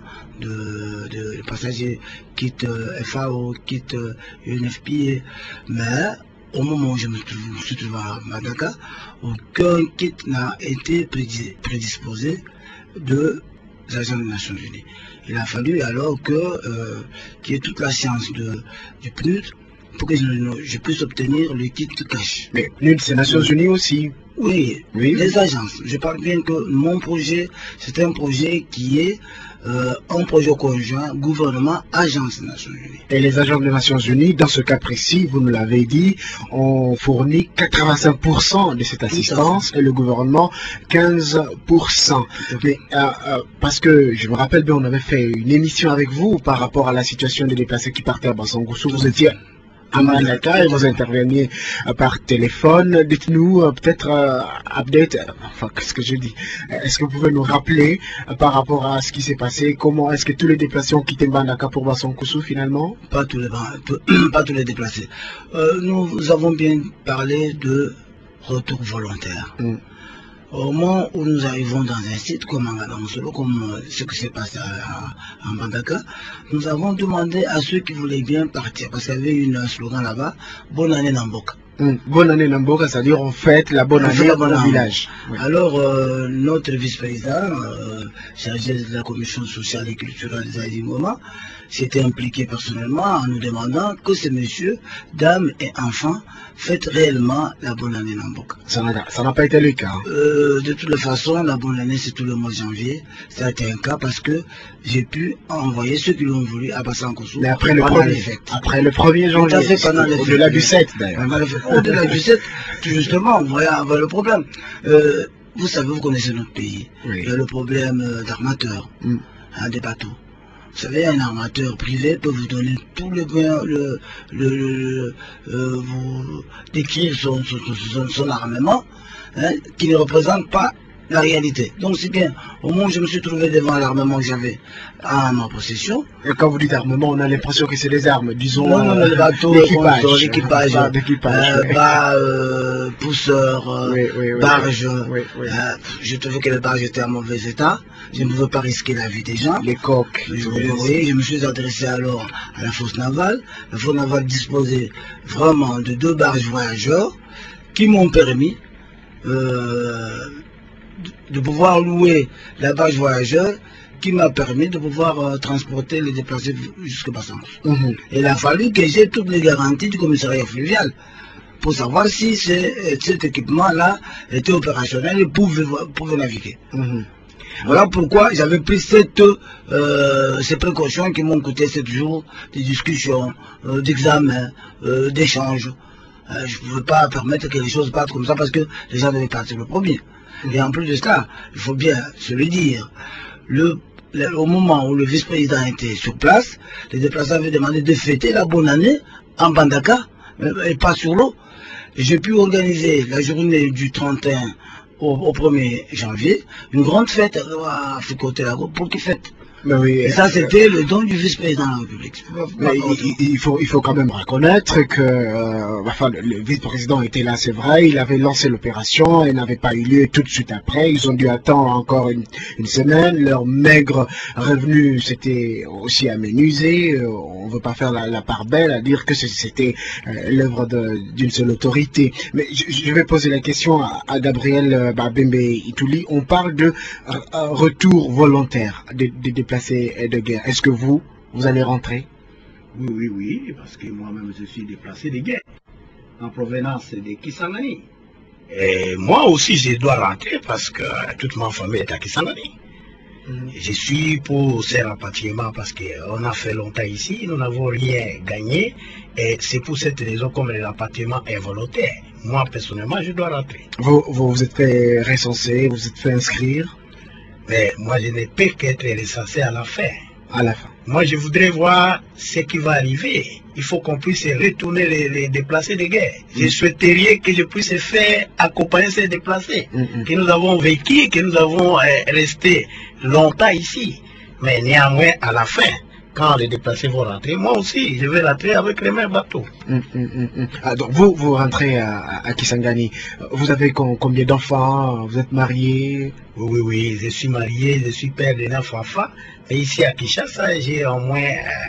de passagers, kit FAO, kit UNFPA, mais au moment où je me suis trouvé à Mbandaka, aucun kit n'a été prédisposé de l'agence des Nations Unies. Il a fallu alors qu'il y ait toute la science du PNUD pour que je puisse obtenir le kit cash. Mais PNUD, c'est Nations Unies aussi. Oui, les agences. Je parle bien que mon projet, c'est un projet qui est un projet conjoint gouvernement-agence des Nations Unies. Et les agences des Nations Unies, dans ce cas précis, vous nous l'avez dit, ont fourni 85% de cette assistance et le gouvernement 15%. Mais parce que je me rappelle bien, on avait fait une émission avec vous par rapport à la situation des déplacés qui partaient à Basankusu. Vous étiez à Mbandaka et vous interveniez par téléphone. Dites-nous peut-être update, enfin qu'est-ce que je dis, est-ce que vous pouvez nous rappeler par rapport à ce qui s'est passé, comment est-ce que tous les déplacés ont quitté Mbandaka pour Basankusu finalement? Pas tous les déplacés. Nous avons bien parlé de retour volontaire. Au moment où nous arrivons dans un site comme Angadamosolo, comme ce qui s'est passé à Mbandaka, nous avons demandé à ceux qui voulaient bien partir, parce qu'il y avait un slogan là-bas, bonne année Namboka. Bonne année Namboka, c'est-à-dire on fête la bonne année au village. Oui. Alors, notre vice-président, chargé de la commission sociale et culturelle des Aïdingoma, s'était impliqué personnellement en nous demandant que ces messieurs, dames et enfants fêtent réellement la bonne année Namboka. Ça n'a pas été le cas. De toutes les façons, la bonne année c'est tout le mois de janvier. Ça a été un cas parce que j'ai pu envoyer ceux qui l'ont voulu à Basankusu. Mais après le 1er janvier, au-delà du 7 d'ailleurs. Au-delà du 7, justement, voilà le problème. Vous savez, vous connaissez notre pays. Il y a le problème d'armateurs, des bateaux. Vous savez, un armateur privé peut vous donner tous les biens, vous décrire son armement, qui ne représente pas la réalité. Donc c'est bien, au moment où je me suis trouvé devant l'armement que j'avais à ma possession. Et quand vous dites armement, on a l'impression que c'est des armes, disons le bateau, l'équipage, pousseur, barge. Je trouvais que les barges étaient en mauvais état, je ne pouvais pas risquer la vie des gens. Les coques. Je me suis adressé alors à la force navale. La force navale disposait vraiment de 2 barges voyageurs qui m'ont permis de pouvoir louer la barge voyageur qui m'a permis de pouvoir transporter les déplacés jusqu'à Basankusu. Il a fallu que j'ai toutes les garanties du commissariat fluvial pour savoir si cet équipement-là était opérationnel et pouvait naviguer. Voilà pourquoi j'avais pris ces précautions qui m'ont coûté 7 jours de discussions, d'examens, d'échanges. Je ne pouvais pas permettre que les choses partent comme ça parce que les gens devaient partir le premier. Et en plus de cela, il faut bien se le dire, au moment où le vice-président était sur place, les déplacés avaient demandé de fêter la bonne année en Mbandaka, et pas sur l'eau. J'ai pu organiser la journée du 31 au 1er janvier, une grande fête à Fikote Lago pour qu'ils fêtent. Mais oui, Et ça, c'était le don du vice-président de la République. Mais il faut quand même reconnaître que enfin, le vice-président était là, c'est vrai, il avait lancé l'opération, elle n'avait pas eu lieu tout de suite après, ils ont dû attendre encore une semaine, leur maigre revenu s'était aussi amenuisé, on ne veut pas faire la part belle à dire que c'était l'œuvre d'une seule autorité. Mais je vais poser la question à Gabriel Bembe Itouli, on parle de retour volontaire des déplacés de guerre. Est-ce que vous allez rentrer? Oui, parce que moi-même je suis déplacé de guerre en provenance de Kisangani. Et moi aussi je dois rentrer parce que toute ma famille est à Kisangani. Je suis pour ces rapatriements parce qu'on a fait longtemps ici, nous n'avons rien gagné et c'est pour cette raison comme le rapatriement est volontaire. Moi personnellement je dois rentrer. Vous êtes fait recenser, vous êtes fait inscrire? Mais moi je ne peux qu'être recensé à la fin. À la fin. Moi je voudrais voir ce qui va arriver. Il faut qu'on puisse retourner les déplacés de guerre. Je souhaiterais que je puisse faire accompagner ces déplacés que nous avons vécu, que nous avons resté longtemps ici. Mais néanmoins à la fin, quand les déplacés vont rentrer, moi aussi je vais rentrer avec les mêmes bateaux. Ah, donc vous rentrez à Kisangani. Vous avez combien d'enfants? Vous êtes marié? Oui, je suis marié, je suis père de 9 enfants. Et ici à Kinshasa, j'ai au moins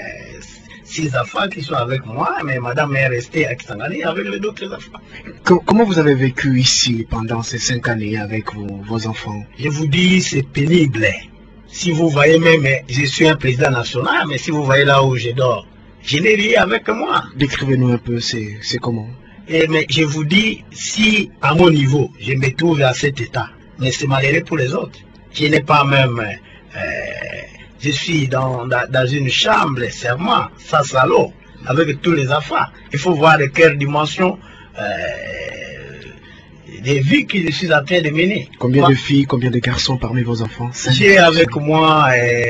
6 enfants qui sont avec moi, mais madame est restée à Kisangani avec les autres enfants. Comment vous avez vécu ici pendant ces 5 années avec vos enfants? Je vous dis, c'est pénible. Si vous voyez même, je suis un président national, mais si vous voyez là où je dors, je n'ai rien avec moi. Décrivez-nous un peu, c'est comment? Mais je vous dis, si à mon niveau, je me trouve à cet état, mais c'est malheureux pour les autres. Je n'ai pas même... je suis dans une chambre, serment, sans salon, avec tous les enfants. Il faut voir de quelle dimension des vies que je suis en train de mener. Combien de filles, combien de garçons parmi vos enfants? J'ai avec moi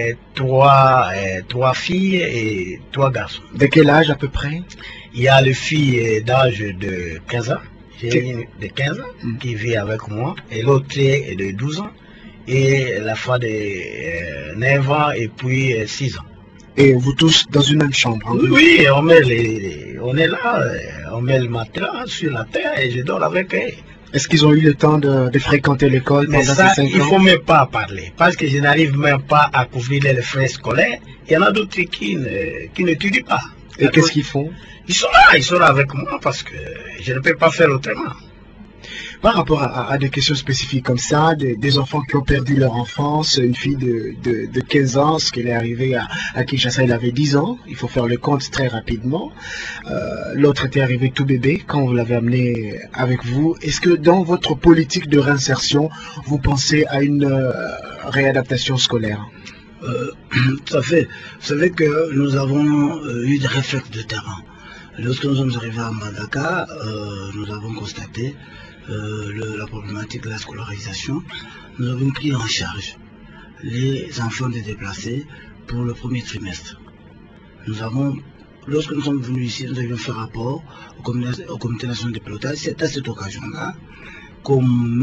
3 filles et 3 garçons. De quel âge à peu près? Il y a les filles d'âge de 15 ans. J'ai une de 15 ans qui vit avec moi et l'autre est de 12 ans. Et la femme de 9 ans et puis 6 ans. Et vous tous dans une même chambre? Hein? Oui, on est là, on met le matelas sur la terre et je dors avec eux. Est-ce qu'ils ont eu le temps de fréquenter l'école pendant ces 5 ans? Il ne faut même pas parler, parce que je n'arrive même pas à couvrir les frais scolaires. Il y en a d'autres qui n'étudient pas. Et qu'est-ce qu'ils font? Ils sont là avec moi parce que je ne peux pas faire autrement. Par rapport à des questions spécifiques comme ça, des enfants qui ont perdu leur enfance, une fille de 15 ans, ce qu'elle est arrivée à Kinshasa, elle avait 10 ans, il faut faire le compte très rapidement. L'autre était arrivé tout bébé quand vous l'avez amené avec vous. Est-ce que dans votre politique de réinsertion, vous pensez à une réadaptation scolaire? Tout à fait. Vous savez que nous avons eu des réflexes de terrain. Lorsque nous sommes arrivés à Mbandaka, nous avons constaté la problématique de la scolarisation. Nous avons pris en charge les enfants des déplacés pour le premier trimestre. Lorsque nous sommes venus ici, nous avions fait rapport au comité national de pilotage. C'est à cette occasion-là que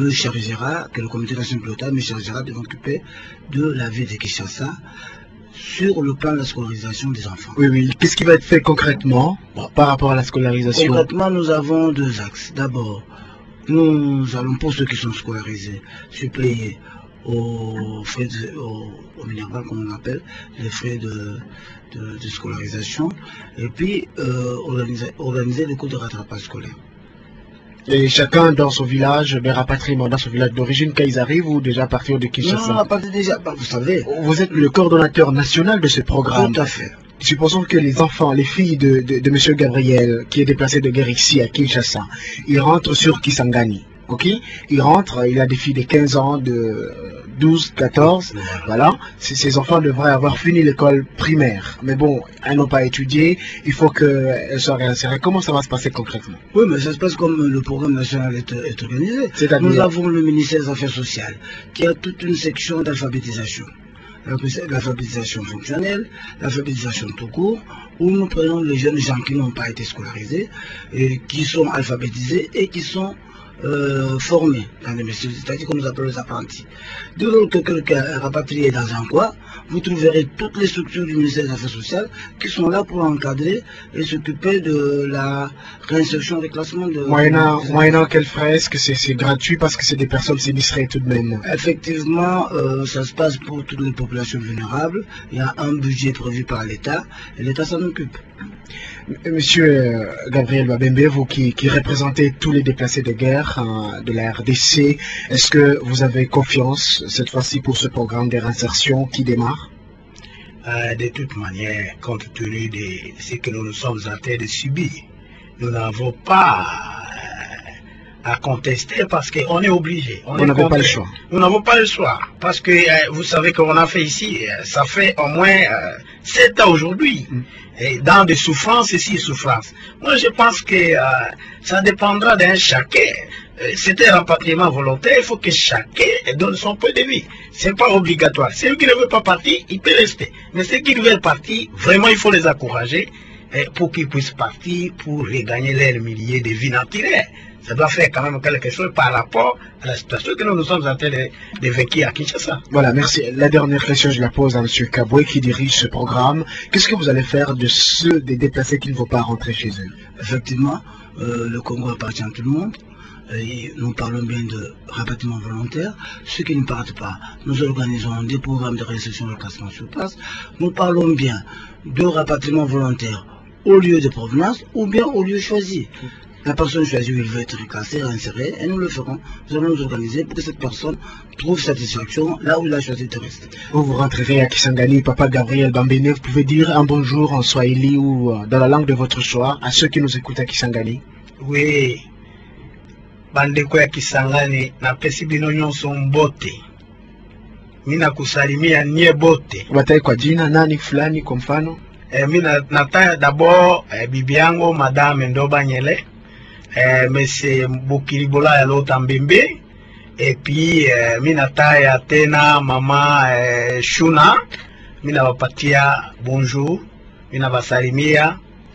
le comité national de pilotage me chargera de m'occuper de la vie de Kinshasa sur le plan de la scolarisation des enfants. Oui. Qu'est-ce qui va être fait concrètement par rapport à la scolarisation? Concrètement, nous avons 2 axes. D'abord, nous allons, pour ceux qui sont scolarisés, suppléer aux frais au minéral, comme on appelle, les frais de scolarisation, et puis organiser les cours de rattrapage scolaire. Et chacun dans son village, des rapatriements dans son village d'origine, quand ils arrivent, ou déjà à partir de Kinshasa? Non, à partir déjà, vous savez. Vous êtes le coordonnateur national de ce programme. Tout à fait. Supposons que les enfants, les filles de M. Gabriel, qui est déplacé de guerre ici à Kinshasa, ils rentrent sur Kisangani. Ok? Ils rentrent, il a des filles de 15 ans, de 12, 14, voilà. Ces enfants devraient avoir fini l'école primaire. Mais bon, elles n'ont pas étudié, il faut qu'elles soient réinsérées. Comment ça va se passer concrètement? Oui, mais ça se passe comme le programme national est organisé. Nous avons le ministère des Affaires sociales, qui a toute une section d'alphabétisation. L'alphabétisation fonctionnelle, l'alphabétisation tout court, où nous prenons les jeunes gens qui n'ont pas été scolarisés, et qui sont alphabétisés et qui sont formés dans les messieurs, c'est-à-dire qu'on nous appelle les apprentis. Dès lors que quelqu'un est rapatrié dans un coin, vous trouverez toutes les structures du ministère des Affaires sociales qui sont là pour encadrer et s'occuper de la réinsertion et reclassement de... Moyennant quels frais? Est-ce que c'est gratuit parce que c'est des personnes sinistrées tout de même? Effectivement, ça se passe pour toutes les populations vulnérables. Il y a un budget prévu par l'État et l'État s'en occupe. Monsieur Gabriel Babembe, vous qui représentez tous les déplacés de guerre de la RDC, est-ce que vous avez confiance cette fois-ci pour ce programme de réinsertion qui démarre? De toute manière, compte tenu de ce que nous sommes en train de subir, nous n'avons pas à contester parce qu'on est obligé. Vous n'avez pas le choix. Nous n'avons pas le choix parce que vous savez qu'on a fait ici, ça fait au moins 7 ans aujourd'hui. Et dans des souffrances ici, souffrances. Moi, je pense que ça dépendra d'un chacun. C'est un rapatriement volontaire, il faut que chacun donne son point de vue. C'est pas obligatoire. Ceux qui ne veulent pas partir, ils peuvent rester. Mais ceux qui veulent partir, vraiment, il faut les encourager pour qu'ils puissent partir, pour regagner leur milliers de vie naturelle. Ça doit faire quand même quelque chose par rapport à la situation que nous sommes en train de vécu à Kinshasa. Voilà, merci. La dernière question, je la pose à M. Kaboué qui dirige ce programme. Qu'est-ce que vous allez faire de ceux des déplacés qui ne vont pas rentrer chez eux? Effectivement, le Congo appartient à tout le monde. Et nous parlons bien de rapatriement volontaire. Ceux qui ne partent pas, nous organisons des programmes de réinsertion et de reclassement sur place. Nous parlons bien de rapatriement volontaire au lieu de provenance ou bien au lieu choisi. La personne choisie où il veut être reclassé, réinséré, et nous le ferons. Nous allons nous organiser pour que cette personne trouve satisfaction là où il a choisi de rester. Vous rentrerez à Kisangani, Papa Gabriel Bambene, vous pouvez dire un bonjour en Swahili ou dans la langue de votre choix à ceux qui nous écoutent à Kisangani. Oui. Bandeko ya Kisangani, na pesi bino nyonso mbote. Mina kusalimia nye bote. Watai kwa jina, nani fulani kwa mfano? Mina nataya d'abord bibi yangu Madame Ndoba Nyele. Monsieur Bukiribola ya Lota Mbembe. Et puis mina taya tena mama Shuna. Mina wapatia bonjour. Mina basalimia.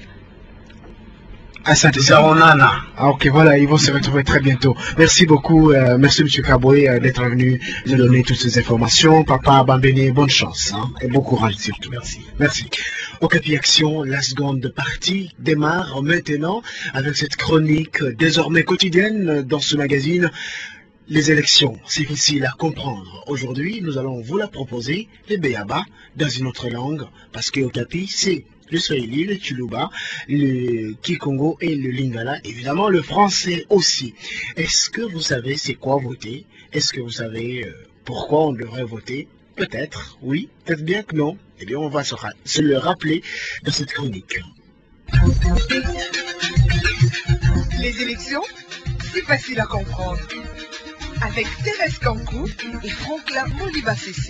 Ah, ok, voilà, ils vont se retrouver très bientôt. Merci beaucoup, merci M. Kaboué d'être venu nous donner toutes ces informations. Papa Bambene, bonne chance et bon courage surtout. Merci. Merci. Okapi Action, la seconde partie démarre maintenant avec cette chronique désormais quotidienne dans ce magazine. Les élections, c'est facile à comprendre. Aujourd'hui, nous allons vous la proposer, les Béaba, dans une autre langue, parce que Okapi, c'est le Swahili, le Tuluba, le Kikongo et le Lingala, évidemment le français aussi. Est-ce que vous savez c'est quoi voter? Est-ce que vous savez pourquoi on devrait voter? Peut-être, oui, peut-être bien que non. Eh bien, on va se le rappeler dans cette chronique. Les élections, c'est facile à comprendre. Avec Thérèse Kankou et Franklin Moliba-Cessé.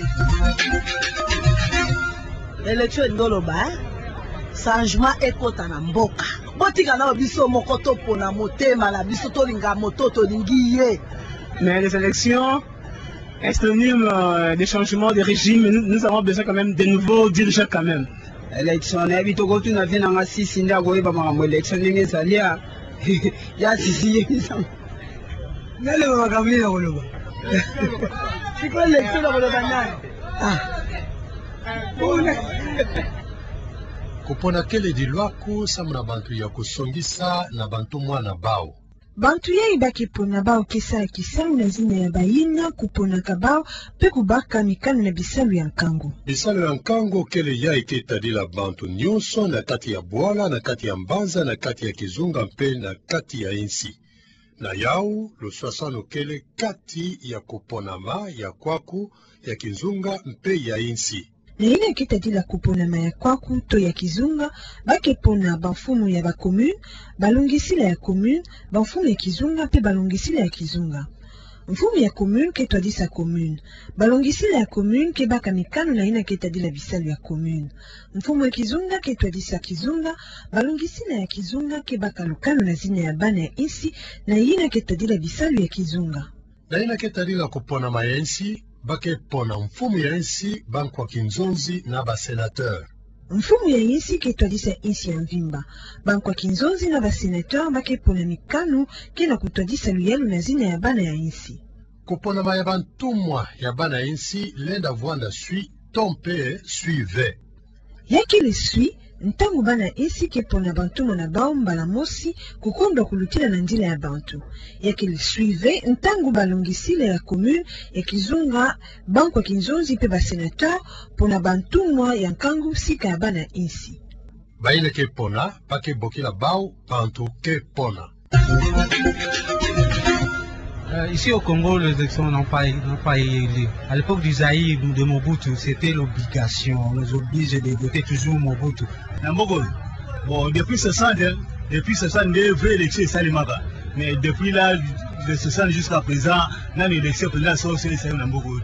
L'élection Ndoloba, changement ekota na mboka. Botika na biso mokoto pona motema la biso tolinga mototo lingiye. Mais les élections expriment des changements de régime, mais nous avons besoin quand même de nouveaux dirigeants quand même. Élection na bitoko tu na vina nga sisi nda go ba ma élection ninge salia. Ya sisi Nale ba kamila koloba. Siko élection na koloba nani? Kupona kele di lwako samuna bantu ya kusongisa na bantu mwana bao. Bantu ya ibaki pona bao kesa ya kisalu na zina ya bayina kupona kabao pe kubaka mikano na bisalu ya nkango. Bisalu ya nkango kele ya iketadi la bantu nyonso na kati ya Bwala, na kati ya Mbanza, na kati ya Kizunga mpe na kati ya Insi. Na yau lo swasano kele kati ya kuponama ya Kwaku, ya Kizunga mpe ya Insi. Na ina kitadi la kuponama ya Kwaku to ya Kizunga, bakepona banfumu ya bakomune, balongisila ya commune, banfumu ya Kizunga pe balongisila ya Kizunga. Mfumu ya commune ke twadi sa commune, balongisila ya commune ke baka mikano na ina kitadi la bisalu ya commune. Mfumu ya Kizunga ke twadi sa Kizunga, balongisila ya Kizunga ke baka lukano na zina ya bana ya Insi na ina kitadi la bisalu ya Kizunga. Na ina kitadi la kuponama ya Insi, bake pona mfumu ya Insi bankwa Kinzonzi na basenateur. mfumu ya insi ketwadisa insi ya mvimba bankwa kinzonzi na basenateur bakepona mikanu kena kutwadisa luyelu na zina ya bana ya insi kuponama ya bantumwa ya bana ya insi lenda vwanda sui tompe suive yaki le sui ntango bana insi kepona bantumwa na bao mbala mosi kukondwa kulutila na ndila ya bantu yaki le suive ntango balongisile ya commune ya kizunga bankwa kinzonzi pe basenateur pona bantumwa ya nkangu sika ya bana insi baile kepona pake bokila bao bantu kepona. Ici au Congo, les élections n'ont pas eu lieu. À l'époque du Zaïre, de Mobutu, c'était l'obligation. On nous oblige de voter toujours Mobutu. Bon, depuis ce sens, des vraies élections, ça les maga. Mais depuis là, de ce sens jusqu'à présent, dans l'élection, là, ça aussi, c'est un Nambogo.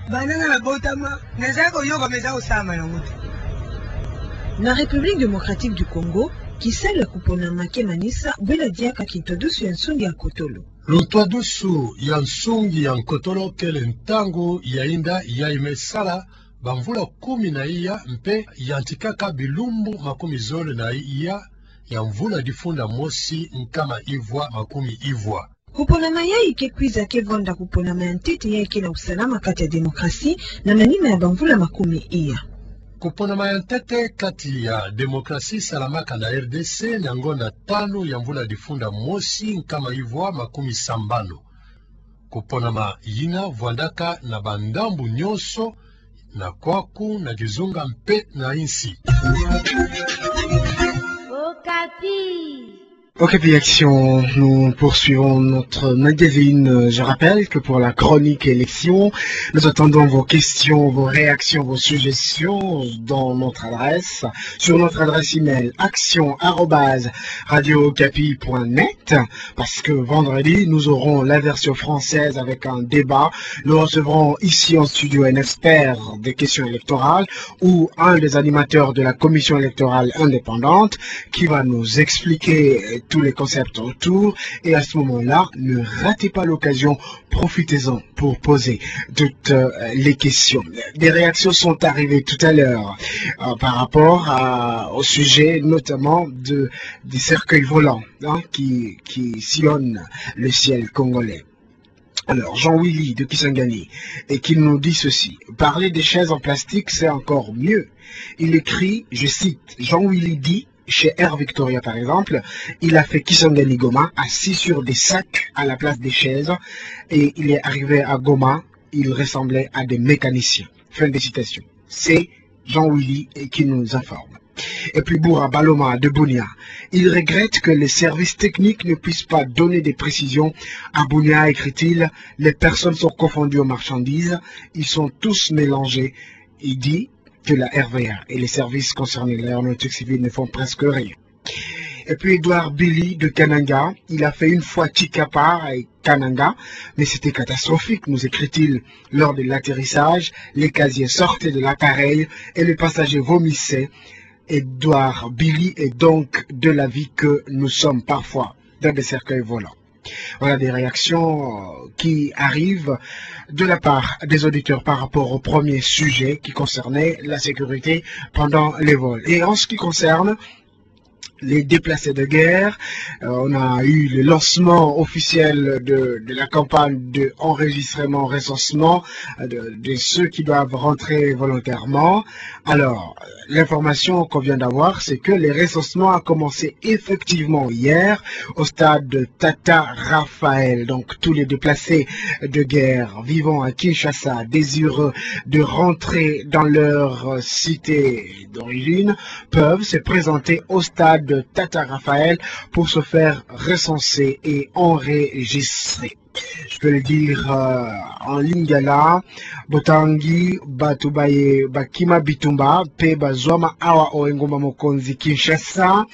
Na République démocratique du Congo, kisali ya kuponama ke manisa bela diaka kintodusu ya nsongi ya Nkotolo. Luntwadusu ya nsongi ya Nkotolo kele ntango ya inda ya imesala bamvula 10 na iya mpe yantikaka bilumbu 10 na iya ya mvula difunda mosi nkama ivwa 10 kuponama ya ike kwiza ke vonda kuponama ya ntete ya ike na usalama kati ya demokrasi na manima ya bamvula 10 iya. Kuponama ya ntete kati ya demokrasi salamaka na RDC na ngonda 5 ya mvula difunda mosi nkama ivwa 10. Kuponama yina vwandaka na bandambu nyonso na kwaku na kizunga mpe na insi. Okapi Action, nous poursuivons notre magazine. Je rappelle que pour la chronique élection, nous attendons vos questions, vos réactions, vos suggestions dans notre adresse, sur notre adresse email action@radiocapi.net, parce que vendredi, nous aurons la version française avec un débat. Nous recevrons ici en studio un expert des questions électorales ou un des animateurs de la commission électorale indépendante qui va nous expliquer tous les concepts autour, et à ce moment-là, ne ratez pas l'occasion, profitez-en pour poser toutes les questions. Des réactions sont arrivées tout à l'heure par rapport au sujet notamment des cercueils volants qui sillonnent le ciel congolais. Alors, Jean-Willy de Kisangani, et qui nous dit ceci: parler des chaises en plastique, c'est encore mieux. Il écrit, je cite, Jean-Willy dit, chez Air Victoria par exemple, il a fait Kisangani Goma assis sur des sacs à la place des chaises, et il est arrivé à Goma, il ressemblait à des mécaniciens. Fin de citation. C'est Jean-Willy qui nous informe. Et puis Boura Baloma de Bunia, il regrette que les services techniques ne puissent pas donner des précisions. À Bunia, écrit-il, les personnes sont confondues aux marchandises, ils sont tous mélangés. Il dit que la RVA et les services concernés l'aéronautique civile ne font presque rien. Et puis Edouard Billy de Kananga, il a fait une fois Tikapa à Kananga, mais c'était catastrophique, nous écrit-il. Lors de l'atterrissage, les casiers sortaient de l'appareil et les passagers vomissaient. Edouard Billy est donc de l'avis que nous sommes parfois dans des cercueils volants. Voilà des réactions qui arrivent de la part des auditeurs par rapport au premier sujet qui concernait la sécurité pendant les vols. Et en ce qui concerne les déplacés de guerre, on a eu le lancement officiel de la campagne de enregistrement, recensement de ceux qui doivent rentrer volontairement. Alors, l'information qu'on vient d'avoir, c'est que les recensements a commencé effectivement hier au stade de Tata Raphaël. Donc, tous les déplacés de guerre vivant à Kinshasa, désireux de rentrer dans leur cité d'origine, peuvent se présenter au stade de Tata Raphaël pour se faire recenser et enregistrer. Je peux le dire en lingala, Botangi, Batubaye, Bakima Bitumba, Pe Bazwama Awa Oengoma Mokonzi Kinshasa,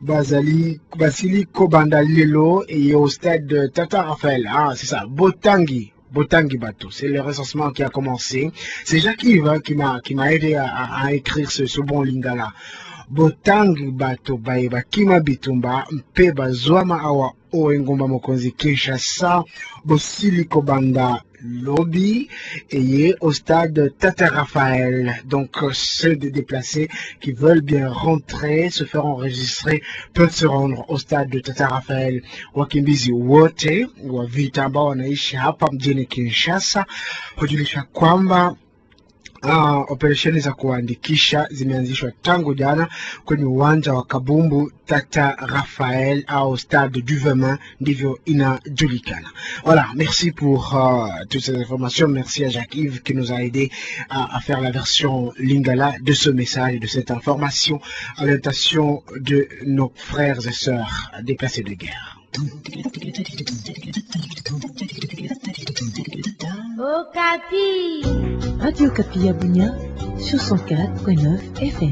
Basili Kobanda Lelo et au stade de Tata Raphaël. Ah, c'est ça, Botangi Bateau, c'est le recensement qui a commencé. C'est Jacques-Yves qui m'a aidé à écrire ce bon lingala. botangi bato baye bakima bitumba mpe bazwama awa oengomba mokonzi Kinshasa bosiliko banda lobby et au stade Tata Raphaël. Donc ceux des déplacés qui veulent bien rentrer, se faire enregistrer, peuvent se rendre au stade de Tata Raphaël. Wakimbizi wote wa vita ambao wanaishi hapa mjini Kinshasa hujulisha kwamba operesheni za kuandikisha zimeanzishwa tangu jana kwenye uwanja wa Kabumbu Tata Raphaël au stade du Vemin, ndivyo inajulikana. Voilà, merci pour toutes ces informations. Merci à Jacques-Yves qui nous a aidé à faire la version lingala de ce message et de cette information à l'intention de nos frères et sœurs déplacés de guerre. Okapi. Radio Okapi à Bunia sur 104.9 FM.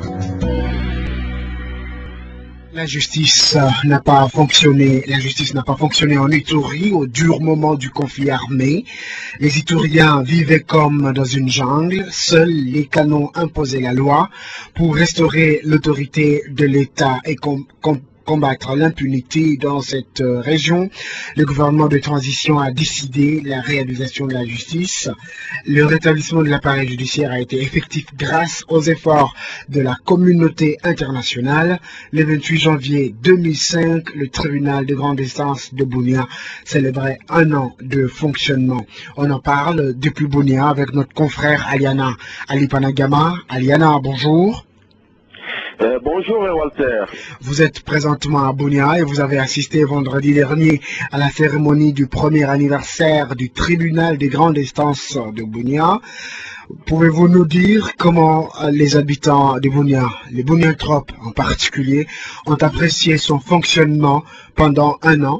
La justice n'a pas fonctionné. La justice n'a pas fonctionné en Ituri au dur moment du conflit armé. Les Ituriens vivaient comme dans une jungle. Seuls les canons imposaient la loi pour restaurer l'autorité de l'État et combattre l'impunité dans cette région. Le gouvernement de transition a décidé la réalisation de la justice. Le rétablissement de l'appareil judiciaire a été effectif grâce aux efforts de la communauté internationale. Le 28 janvier 2005, le tribunal de grande instance de Bunia célébrait 1 an de fonctionnement. On en parle depuis Bunia avec notre confrère Aliana Alipanagama. Aliana, bonjour. Bonjour Walter. Vous êtes présentement à Bunia et vous avez assisté vendredi dernier à la cérémonie du premier anniversaire du tribunal des grandes instances de Bunia. Pouvez-vous nous dire comment les habitants de Bunia, les Bunianthropes en particulier, ont apprécié son fonctionnement pendant 1 an?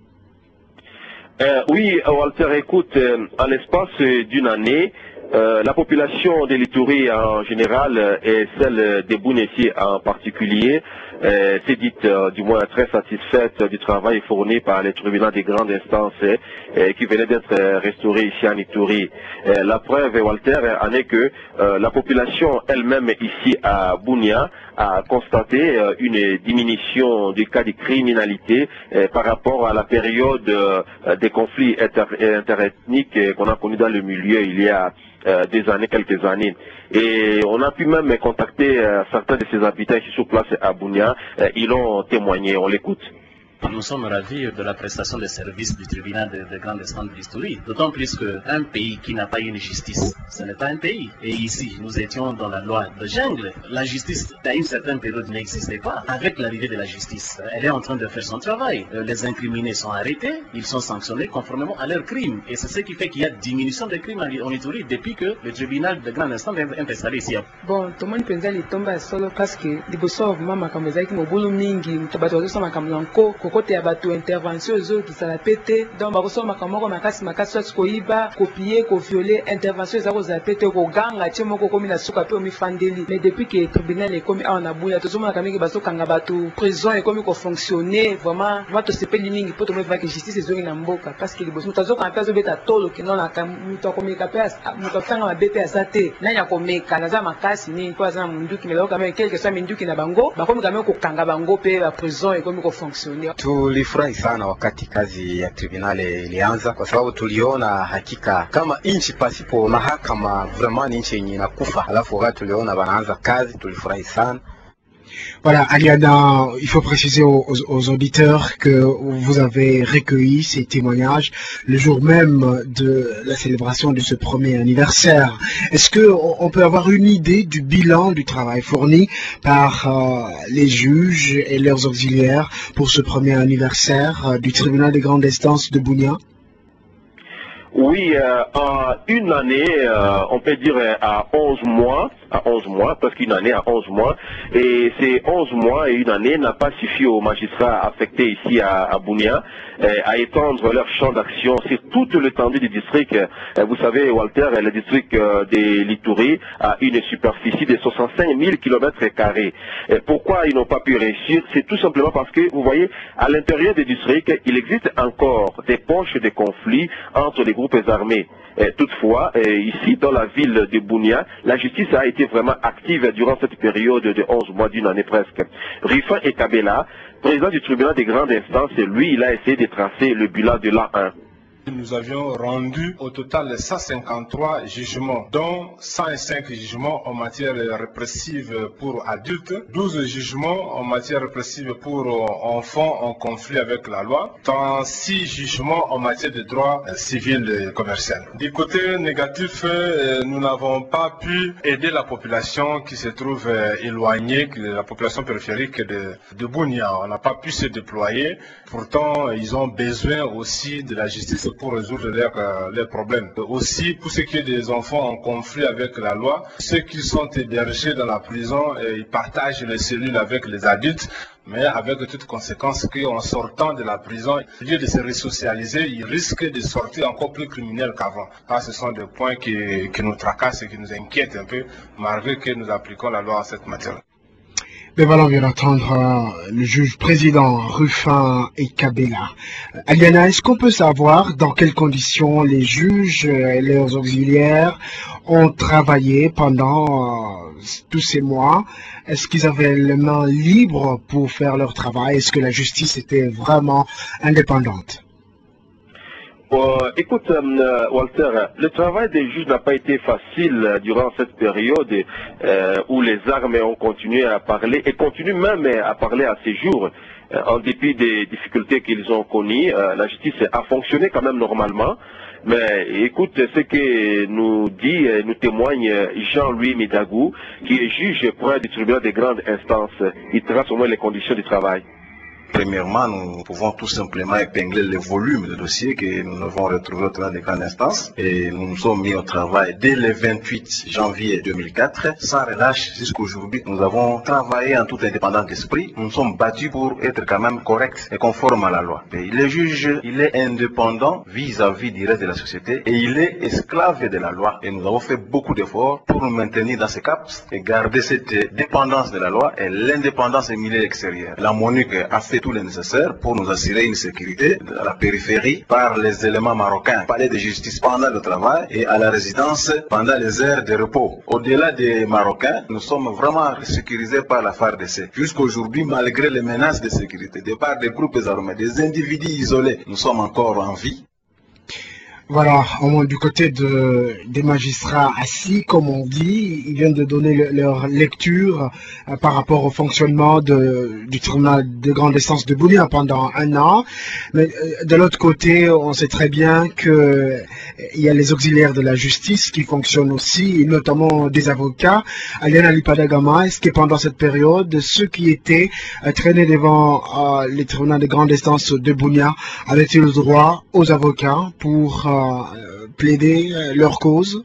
Oui Walter, écoute, en l'espace d'une année, la population de l'Ituri en général et celle des Bunessi en particulier s'est dite du moins très satisfaite du travail fourni par les tribunaux des grandes instances qui venaient d'être restaurés ici en Ituri. La preuve, Walter, en est que la population elle-même ici à Bunia a constaté une diminution du cas de criminalité par rapport à la période des conflits interethniques qu'on a connus dans le milieu il y a quelques années. Et on a pu même contacter certains de ces habitants ici sur place à Bunia. Ils ont témoigné, on l'écoute. Nous sommes ravis de la prestation des services du tribunal de grande instance d'Ituri, d'autant plus qu'un pays qui n'a pas une justice, ce n'est pas un pays. Et ici, nous étions dans la loi de jungle. La justice, à une certaine période, n'existait pas. Avec l'arrivée de la justice, elle est en train de faire son travail. Les incriminés sont arrêtés, ils sont sanctionnés conformément à leurs crimes. Et c'est ce qui fait qu'il y a diminution des crimes en Ituri depuis que le tribunal de grande instance est installé ici. Bon, tout le monde peut dire tombe solo parce que les bossov mama comme ça qui m'obulu mingi, tabato ça makam lanko. Côté ya bato intervention zo qui ça la pété donc ba kosoma kamoko makasi soit koiba copier ko violer intervention za ko za pété ko ganga timo ko komi na suka pe mi fandeli mais depuis que le tribunal est comme on a bouya to zoma kamiki baso kanga bato prison est comme ko fonctionner vraiment bato se pe liningi poto me va que justice ezongi na mboka parce que les boss mutazo kan peso beta tolo que non la muto komika pe muto tanga ba bete asate nanya komeka na za makasi ni kwa za munduki mais quand même quelque soit munduki na bango ba komi quand même ko kanga bango pe ba prison est comme ko fonctionner. Tulifurahi sana wakati kazi ya tribunali ilianza kwa sababu tuliona hakika kama inchi pasipo mahakama vraiment ni inchi yenye inakufa. Alafu wakati tuliona wanaanza kazi tulifurahi sana. Voilà, Aliana, il faut préciser aux auditeurs que vous avez recueilli ces témoignages le jour même de la célébration de ce premier anniversaire. Est-ce qu'on peut avoir une idée du bilan du travail fourni par les juges et leurs auxiliaires pour ce premier anniversaire du tribunal des grandes instances de Bunia? Oui, en une année, on peut dire à 11 mois, parce qu'une année à 11 mois, et ces 11 mois et une année n'a pas suffi aux magistrats affectés ici à Bunia à étendre leur champ d'action sur toute l'étendue du district. Vous savez, Walter, le district de l'Ituri a une superficie de 65 000 km². Pourquoi ils n'ont pas pu réussir? C'est tout simplement parce que, vous voyez, à l'intérieur du district, il existe encore des poches de conflits entre les groupes armés. Toutefois, ici, dans la ville de Bunia, la justice a été été vraiment active durant cette période de 11 mois, d'une année presque. Rufin Ekabela, président du tribunal des grandes instances, lui, il a essayé de tracer le bilan de l'A1. Nous avions rendu au total 153 jugements, dont 105 jugements en matière répressive pour adultes, 12 jugements en matière répressive pour enfants en conflit avec la loi, 36 jugements en matière de droit civil et commercial. Du côté négatif, nous n'avons pas pu aider la population qui se trouve éloignée, la population périphérique de Bunia. On n'a pas pu se déployer. Pourtant, ils ont besoin aussi de la justice pour résoudre leurs problèmes. Aussi, pour ce qui est des enfants en conflit avec la loi, ceux qui sont hébergés dans la prison, ils partagent les cellules avec les adultes, mais avec toute conséquence qu'en sortant de la prison, au lieu de se resocialiser, ils risquent de sortir encore plus criminels qu'avant. Ce sont des points qui nous tracassent et qui nous inquiètent un peu, malgré que nous appliquons la loi en cette matière. Mais voilà, on vient d'entendre le juge président Rufin Ekabela. Aliana, est-ce qu'on peut savoir dans quelles conditions les juges et leurs auxiliaires ont travaillé pendant tous ces mois? Est-ce qu'ils avaient les mains libres pour faire leur travail? Est-ce que la justice était vraiment indépendante? Écoute, Walter, le travail des juges n'a pas été facile durant cette période où les armes ont continué à parler et continuent même à parler à ces jours. En dépit des difficultés qu'ils ont connues, la justice a fonctionné quand même normalement. Mais écoute ce que nous dit, nous témoigne Jean-Louis Midagou, qui est juge près du tribunal des grandes instances. Il trace au moins les conditions du travail. Premièrement, nous pouvons tout simplement épingler le volume de dossiers que nous avons retrouvés au tribunal des grandes instances et nous nous sommes mis au travail dès le 28 janvier 2004, sans relâche jusqu'à aujourd'hui. Nous avons travaillé en toute indépendance d'esprit. Nous nous sommes battus pour être quand même corrects et conformes à la loi. Et le juge, il est indépendant vis-à-vis du reste de la société et il est esclave de la loi. Et nous avons fait beaucoup d'efforts pour nous maintenir dans ce cap et garder cette dépendance de la loi et l'indépendance des milieux extérieurs. La MONUC a fait tout le nécessaire pour nous assurer une sécurité à la périphérie par les éléments marocains, palais de justice pendant le travail et à la résidence pendant les heures de repos. Au-delà des Marocains, nous sommes vraiment sécurisés par la FARDC. Jusqu'aujourd'hui, malgré les menaces de sécurité, de part des groupes armés, des individus isolés, nous sommes encore en vie. Voilà, au moins du côté des magistrats assis, comme on dit, ils viennent de donner leur lecture par rapport au fonctionnement du tribunal de grande instance de Bunia pendant un an. Mais de l'autre côté, on sait très bien que il y a les auxiliaires de la justice qui fonctionnent aussi, et notamment des avocats. Aliana Lipadagama, est-ce que pendant cette période, ceux qui étaient traînés devant les tribunaux de grande instance de Bunia avaient-ils le droit aux avocats pour plaider leur cause?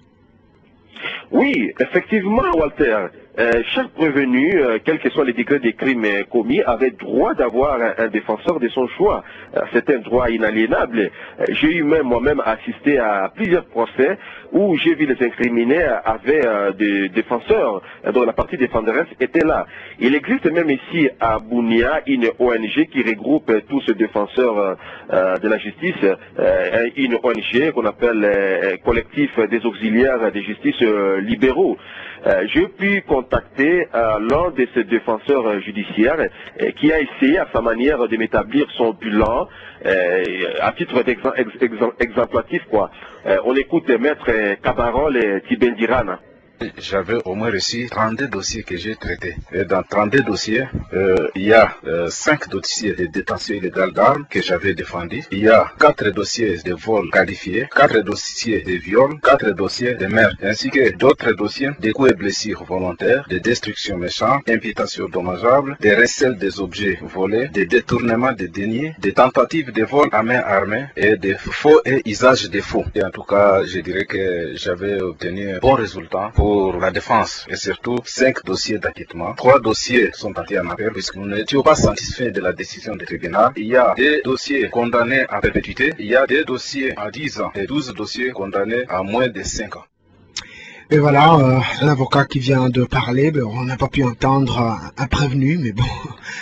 Oui, effectivement, Walter. Chaque prévenu, quels que soient les degrés des crimes commis, avait droit d'avoir un défenseur de son choix. C'est un droit inaliénable. J'ai eu même moi-même assisté à plusieurs procès où j'ai vu les incriminés avaient des défenseurs, dont la partie défenderesse était là. Il existe même ici à Bunia une ONG qui regroupe tous ces défenseurs de la justice, une ONG qu'on appelle Collectif des auxiliaires de justice libéraux. J'ai pu contacter l'un de ces défenseurs judiciaires qui a essayé à sa manière de m'établir son bilan à titre exemplatif, quoi. On écoute Maître Kabarol et Tibendirana. J'avais au moins reçu 32 dossiers que j'ai traités. Et dans 32 dossiers, il y a 5 dossiers de détention illégale d'armes que j'avais défendus. Il y a 4 dossiers de vol qualifiés, 4 dossiers de viol, 4 dossiers de meurtre, ainsi que d'autres dossiers de coups et blessures volontaires, de destruction méchante, imputation dommageable, de recel des objets volés, de détournement de deniers, de tentatives de vol à main armée et de faux et usage de faux. Et en tout cas, je dirais que j'avais obtenu un bon résultat pour la défense et surtout 5 dossiers d'acquittement. 3 dossiers sont partis en appel puisque nous n'étions pas satisfaits de la décision du tribunal. Il y a des dossiers condamnés à perpétuité, il y a des dossiers à 10 ans et 12 dossiers condamnés à moins de 5 ans. Et voilà, un avocat qui vient de parler, on n'a pas pu entendre un prévenu, mais bon,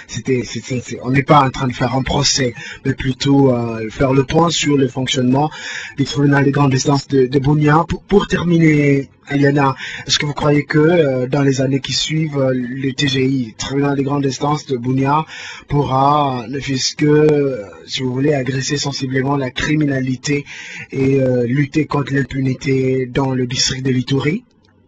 on n'est pas en train de faire un procès, mais plutôt faire le point sur le fonctionnement du tribunal des grandes instances de Bunia. Pour terminer, Aliana, est-ce que vous croyez que dans les années qui suivent, le TGI, Tribunal des grandes instances de Bunia, pourra, ne fût-ce que, si vous voulez, agresser sensiblement la criminalité et lutter contre l'impunité dans le district de l'Ituri?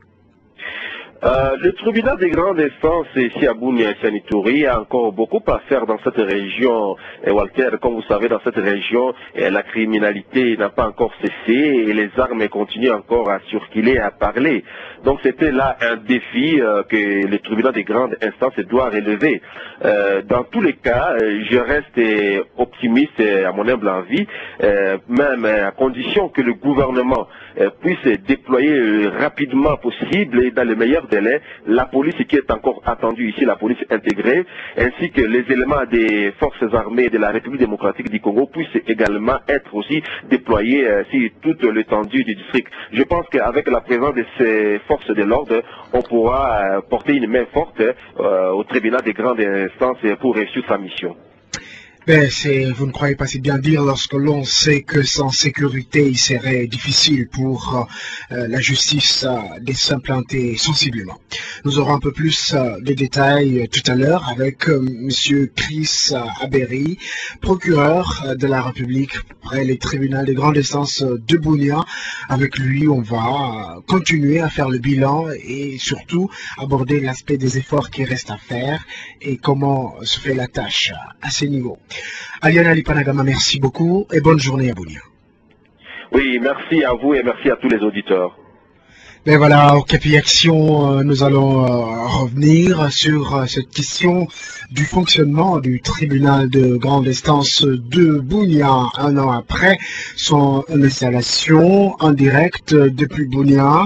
Le tribunal des grandes instances ici à Bunia et Sanituri a encore beaucoup à faire dans cette région. Et Walter, comme vous savez, dans cette région, la criminalité n'a pas encore cessé et les armes continuent encore à circuler, à parler. Donc c'était là un défi que le tribunal des grandes instances doit relever. Dans tous les cas, je reste optimiste à mon humble envie, même à condition que le gouvernement puisse déployer rapidement possible et dans le meilleur délai la police qui est encore attendue ici, la police intégrée, ainsi que les éléments des forces armées de la République démocratique du Congo puissent également être aussi déployés sur toute l'étendue du district. Je pense qu'avec la présence de ces forces de l'ordre, on pourra porter une main forte au tribunal des grandes instances pour réussir sa mission. Ben, vous ne croyez pas si bien dire lorsque l'on sait que sans sécurité, il serait difficile pour la justice de s'implanter sensiblement. Nous aurons un peu plus de détails tout à l'heure avec Monsieur Chris Aberi, procureur de la République près les tribunaux des grandes instances de Bunia. Avec lui, on va continuer à faire le bilan et surtout aborder l'aspect des efforts qui restent à faire et comment se fait la tâche à ces niveaux. Aliana Lipanagama, merci beaucoup et bonne journée à Bunia. Oui, merci à vous et merci à tous les auditeurs. Ben voilà, au Capi Action, nous allons revenir sur cette question du fonctionnement du tribunal de grande instance de Bunia un an après son installation en direct depuis Bunia.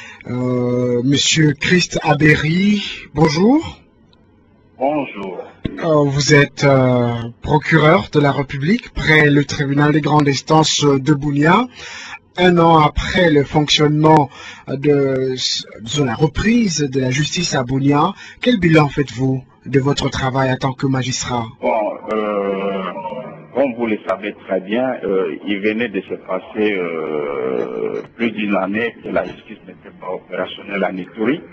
Monsieur Christ Aberi, bonjour. Bonjour. Vous êtes procureur de la République près le tribunal des grandes instances de Bunia. Un an après le fonctionnement de la reprise de la justice à Bunia, quel bilan faites-vous de votre travail en tant que magistrat? Bon, comme vous le savez très bien, il venait de se passer plus d'une année que la justice n'était pas opérationnelle en Ituri.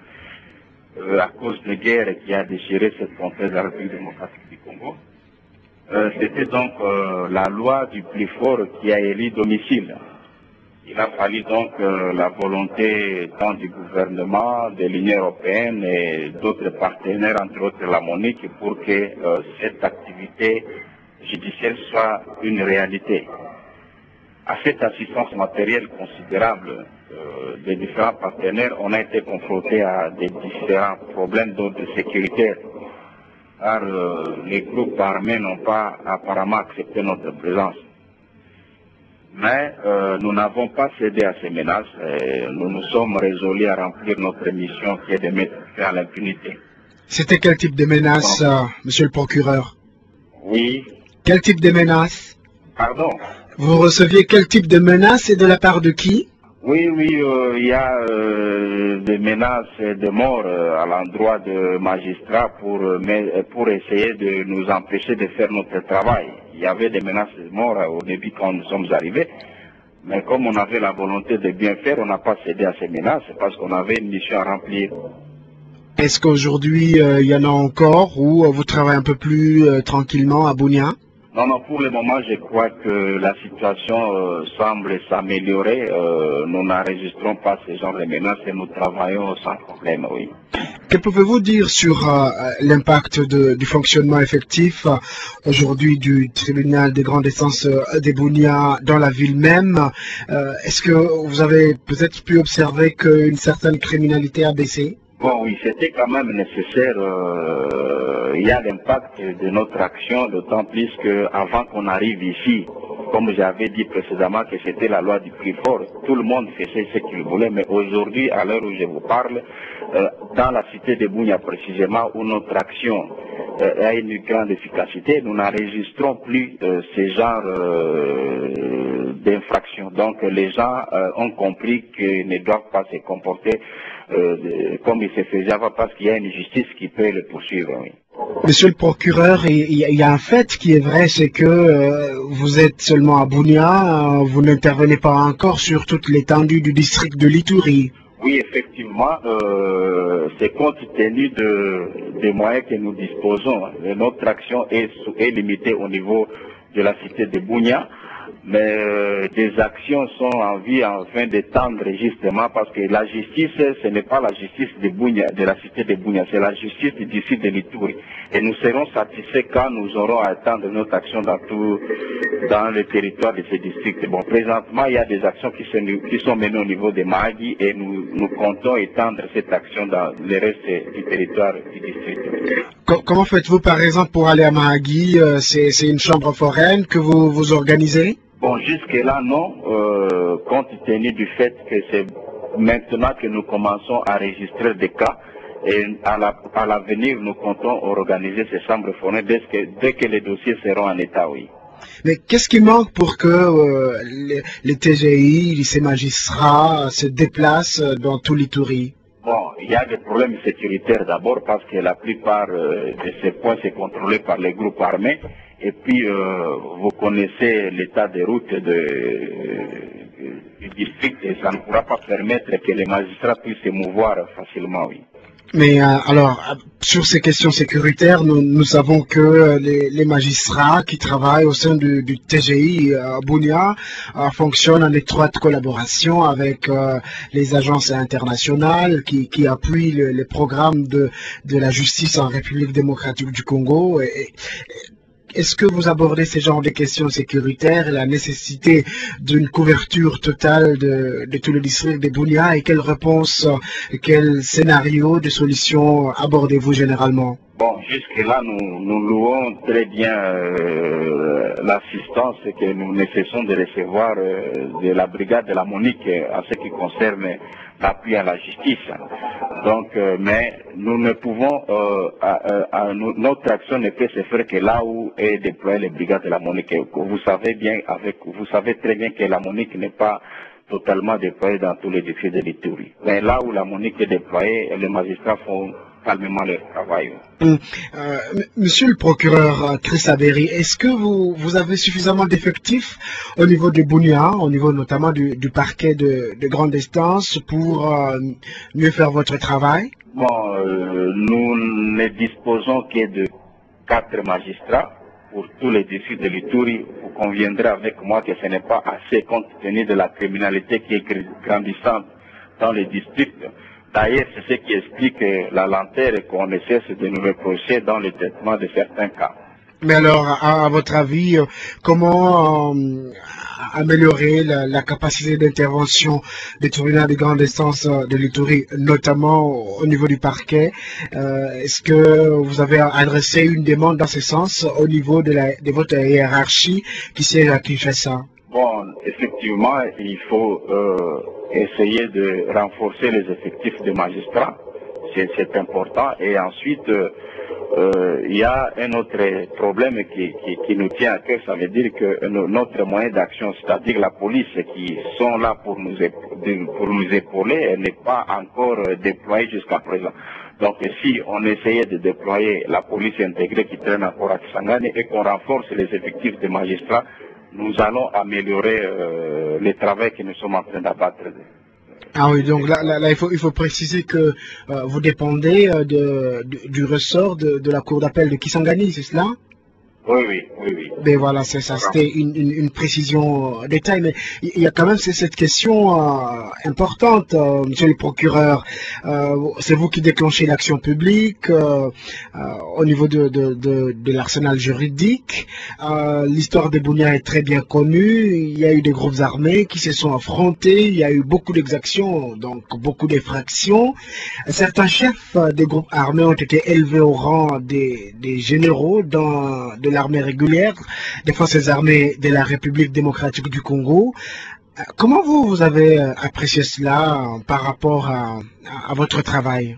À cause de guerre qui a déchiré cette frontière de la République démocratique du Congo. C'était donc la loi du plus fort qui a élu domicile. Il a fallu donc la volonté tant du gouvernement, de l'Union européenne et d'autres partenaires, entre autres la MONUC, pour que cette activité judiciaire soit une réalité. À cette assistance matérielle considérable des différents partenaires, on a été confronté à des différents problèmes d'ordre sécuritaire, car les groupes armés n'ont pas apparemment accepté notre présence. Mais nous n'avons pas cédé à ces menaces et nous nous sommes résolus à remplir notre mission qui est de mettre fin à l'impunité. C'était quel type de menace, monsieur le procureur? Oui. Quel type de menace? Pardon? Vous receviez quel type de menace et de la part de qui? Oui, il y a des menaces de mort à l'endroit de magistrats pour essayer de nous empêcher de faire notre travail. Il y avait des menaces de mort au début quand nous sommes arrivés, mais comme on avait la volonté de bien faire, on n'a pas cédé à ces menaces parce qu'on avait une mission à remplir. Est-ce qu'aujourd'hui il y en a encore ou vous travaillez un peu plus tranquillement à Bunia? Non, pour le moment, je crois que la situation semble s'améliorer. Nous n'enregistrons pas ce genre de menaces et nous travaillons sans problème, oui. Que pouvez-vous dire sur l'impact du fonctionnement effectif aujourd'hui du tribunal des grandes instances de Bunia dans la ville même? Est-ce que vous avez peut-être pu observer qu'une certaine criminalité a baissé? Bon, oui, c'était quand même nécessaire. Il y a l'impact de notre action, d'autant plus qu'avant qu'on arrive ici, comme j'avais dit précédemment que c'était la loi du plus fort, tout le monde faisait ce qu'il voulait, mais aujourd'hui, à l'heure où je vous parle, dans la cité de Bunia précisément, où notre action a une grande efficacité, nous n'enregistrons plus ce genre d'infractions. Donc les gens ont compris qu'ils ne doivent pas se comporter comme il se faisait avant, parce qu'il y a une justice qui peut le poursuivre. Oui. Monsieur le procureur, il y a un fait qui est vrai, c'est que vous êtes seulement à Bunia, vous n'intervenez pas encore sur toute l'étendue du district de l'Ituri. Oui, effectivement, c'est compte tenu des moyens que nous disposons. Notre action est limitée au niveau de la cité de Bunia, mais des actions sont en vie afin d'étendre justement parce que la justice, ce n'est pas la justice de Bunia, de la cité de Bunia, c'est la justice d'ici de l'Ituri. Et nous serons satisfaits quand nous aurons à étendre notre action dans le territoire de ces districts. Bon, présentement, il y a des actions qui sont menées au niveau de Mahagi et nous comptons étendre cette action dans le reste du territoire du district. Comment faites-vous par exemple pour aller à Mahagi? C'est une chambre foraine que vous organisez? Bon, jusque-là, non, compte tenu du fait que c'est maintenant que nous commençons à enregistrer des cas et à l'avenir, nous comptons organiser ces chambres foraines dès que les dossiers seront en état, oui. Mais qu'est-ce qui manque pour que les TGI, ces magistrats se déplacent dans tout l'Ituri? Bon, il y a des problèmes sécuritaires d'abord parce que la plupart de ces points sont contrôlés par les groupes armés. Et puis, vous connaissez l'état des routes du district et ça ne pourra pas permettre que les magistrats puissent se mouvoir facilement, oui. Mais alors, sur ces questions sécuritaires, nous savons que les magistrats qui travaillent au sein du TGI Bunia fonctionnent en étroite collaboration avec les agences internationales qui appuient les programmes de la justice en République démocratique du Congo. Est-ce que vous abordez ces genres de questions sécuritaires, la nécessité d'une couverture totale de tout le district de Bunia et quelles réponses, quel scénario de solution abordez-vous généralement? Bon, jusque-là, nous louons très bien l'assistance que nous nécessitons de recevoir de la brigade de la Monique en ce qui concerne l'appui à la justice. Donc, mais nous ne pouvons, notre action ne peut se faire que là où est déployée les brigades de la Monique. Vous savez très bien que la Monique n'est pas totalement déployée dans tous les défis de l'Ituri. Mais là où la Monique est déployée, les magistrats font calmement leur travail. Monsieur le procureur Chris Aberi, est-ce que vous avez suffisamment d'effectifs au niveau de Bunia, au niveau notamment du parquet de grande instance pour mieux faire votre travail? Bon, nous ne disposons que de 4 magistrats pour tous les districts de l'Ituri. Vous conviendrez avec moi que ce n'est pas assez compte tenu de la criminalité qui est grandissante dans les districts. D'ailleurs, c'est ce qui explique la lenteur qu'on ne cesse de nous reprocher dans le traitement de certains cas. Mais alors, à votre avis, comment améliorer la capacité d'intervention des tribunaux de grande instance de l'Ituri, notamment au niveau du parquet? Est-ce que vous avez adressé une demande dans ce sens au niveau de votre hiérarchie qui siège à Kinshasa? Bon, effectivement, il faut essayer de renforcer les effectifs de magistrats, c'est important. Et ensuite, il y a un autre problème qui nous tient à cœur, ça veut dire que notre moyen d'action, c'est-à-dire la police qui sont là pour nous épauler, elle n'est pas encore déployée jusqu'à présent. Donc si on essayait de déployer la police intégrée qui traîne encore à Kisangani et qu'on renforce les effectifs de magistrats, nous allons améliorer le travail que nous sommes en train d'abattre. Ah oui, donc là il faut préciser que vous dépendez du ressort de la cour d'appel de Kisangani, c'est cela? Oui. Mais voilà, c'est ça, c'était une précision détail, mais il y a quand même cette question importante, monsieur le procureur. C'est vous qui déclenchez l'action publique au niveau de l'arsenal juridique. L'histoire de Bunia est très bien connue. Il y a eu des groupes armés qui se sont affrontés. Il y a eu beaucoup d'exactions, donc beaucoup d'effractions. Certains chefs des groupes armés ont été élevés au rang des généraux de l'armée régulière, des forces armées de la République démocratique du Congo. Comment vous avez apprécié cela par rapport à votre travail?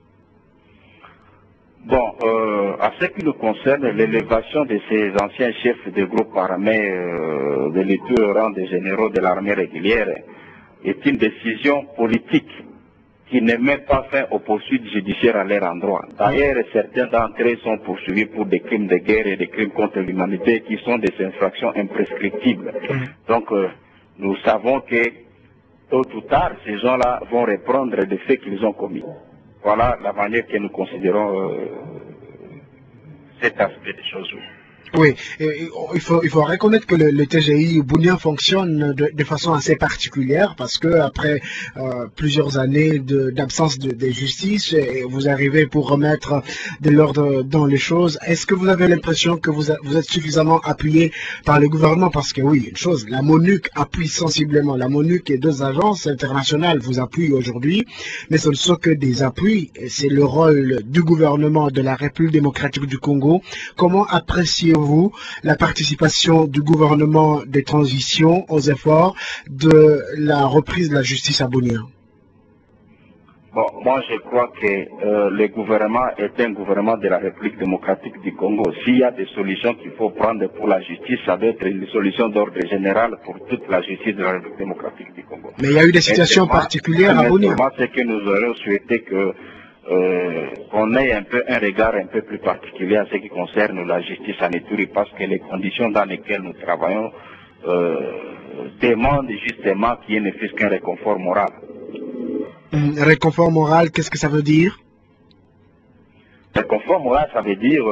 Bon, à ce qui nous concerne, l'élévation de ces anciens chefs de groupes armés de l'État au rang des généraux de l'armée régulière est une décision politique qui ne met pas fin aux poursuites judiciaires à leur endroit. D'ailleurs, certains d'entre eux sont poursuivis pour des crimes de guerre et des crimes contre l'humanité qui sont des infractions imprescriptibles. Donc, nous savons que tôt ou tard, ces gens-là vont reprendre les faits qu'ils ont commis. Voilà la manière que nous considérons cet aspect des choses. Oui, il faut reconnaître que le TGI Bunia fonctionne de façon assez particulière parce que après plusieurs années d'absence de justice, vous arrivez pour remettre de l'ordre dans les choses. Est-ce que vous avez l'impression que vous êtes suffisamment appuyé par le gouvernement? Parce que oui, une chose, la MONUC appuie sensiblement. La MONUC et 2 agences internationales vous appuient aujourd'hui, mais ce ne sont que des appuis. C'est le rôle du gouvernement de la République démocratique du Congo. Comment appréciez-vous la participation du gouvernement des transitions aux efforts de la reprise de la justice à Bunia? Bon, moi je crois que le gouvernement est un gouvernement de la République démocratique du Congo. S'il y a des solutions qu'il faut prendre pour la justice, ça doit être une solution d'ordre général pour toute la justice de la République démocratique du Congo. Mais il y a eu des situations particulières à Bunia. C'est que nous aurions souhaité que qu'on ait un regard un peu plus particulier à ce qui concerne la justice en Ituri, parce que les conditions dans lesquelles nous travaillons demandent justement qu'il y ait ne fût qu'un réconfort moral. Réconfort moral, qu'est-ce que ça veut dire? Réconfort moral, ça veut dire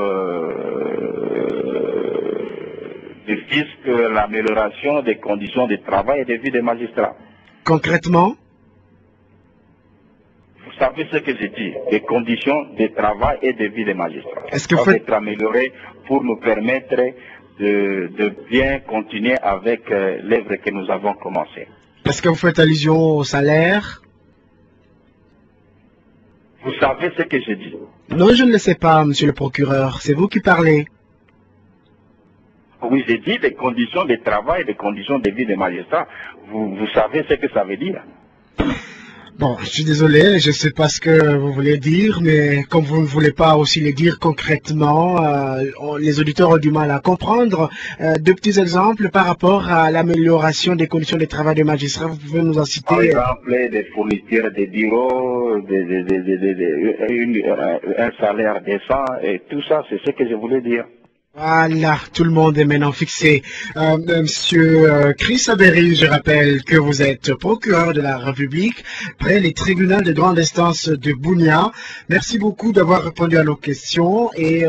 l'amélioration des conditions de travail et de vie des magistrats. Concrètement? Vous savez ce que je dis, les conditions de travail et de vie des magistrats. Est-ce que doivent être améliorées pour nous permettre de bien continuer avec l'œuvre que nous avons commencée. Est-ce que vous faites allusion au salaire? Vous savez ce que je dis? Non, je ne le sais pas, monsieur le procureur. C'est vous qui parlez. Oui, j'ai dit des conditions de travail, des conditions de vie des magistrats. Vous savez ce que ça veut dire? Bon, je suis désolé, je ne sais pas ce que vous voulez dire, mais comme vous ne voulez pas aussi le dire concrètement, les auditeurs ont du mal à comprendre. 2 petits exemples par rapport à l'amélioration des conditions de travail des magistrats, vous pouvez nous en citer? Par exemple, des fournitures des bureaux, un salaire décent, et tout ça, c'est ce que je voulais dire. Voilà, tout le monde est maintenant fixé. Monsieur Chris Aberi, je rappelle que vous êtes procureur de la République près les tribunaux de grande instance de Bunia. Merci beaucoup d'avoir répondu à nos questions et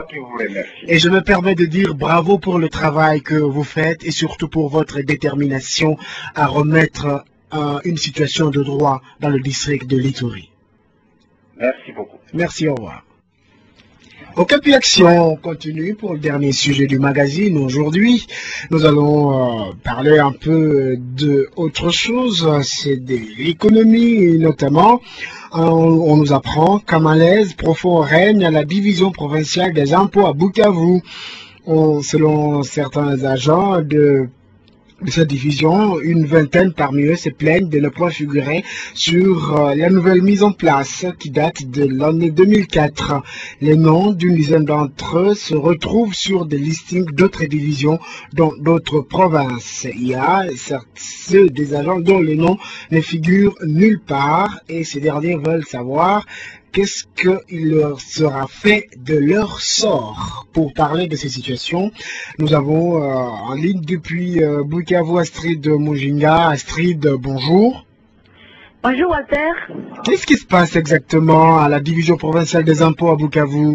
je me permets de dire bravo pour le travail que vous faites et surtout pour votre détermination à remettre une situation de droit dans le district de l'Ituri. Merci beaucoup. Merci, au revoir. Au Capi Action, on continue pour le dernier sujet du magazine. Aujourd'hui, nous allons parler un peu d'autre chose, c'est de l'économie notamment. On nous apprend qu'un malaise profond règne à la division provinciale des impôts à Bukavu. Selon certains agents de cette division, une vingtaine parmi eux se plaignent de ne pas figurer sur la nouvelle mise en place qui date de l'année 2004. Les noms d'une dizaine d'entre eux se retrouvent sur des listings d'autres divisions dans d'autres provinces. Il y a ceux des agents dont les noms ne figurent nulle part et ces derniers veulent savoir qu'est-ce qu'il leur sera fait de leur sort. Pour parler de ces situations, nous avons en ligne depuis Bukavu Astrid Mujinga. Astrid, bonjour. Bonjour Walter. Qu'est-ce qui se passe exactement à la division provinciale des impôts à Bukavu?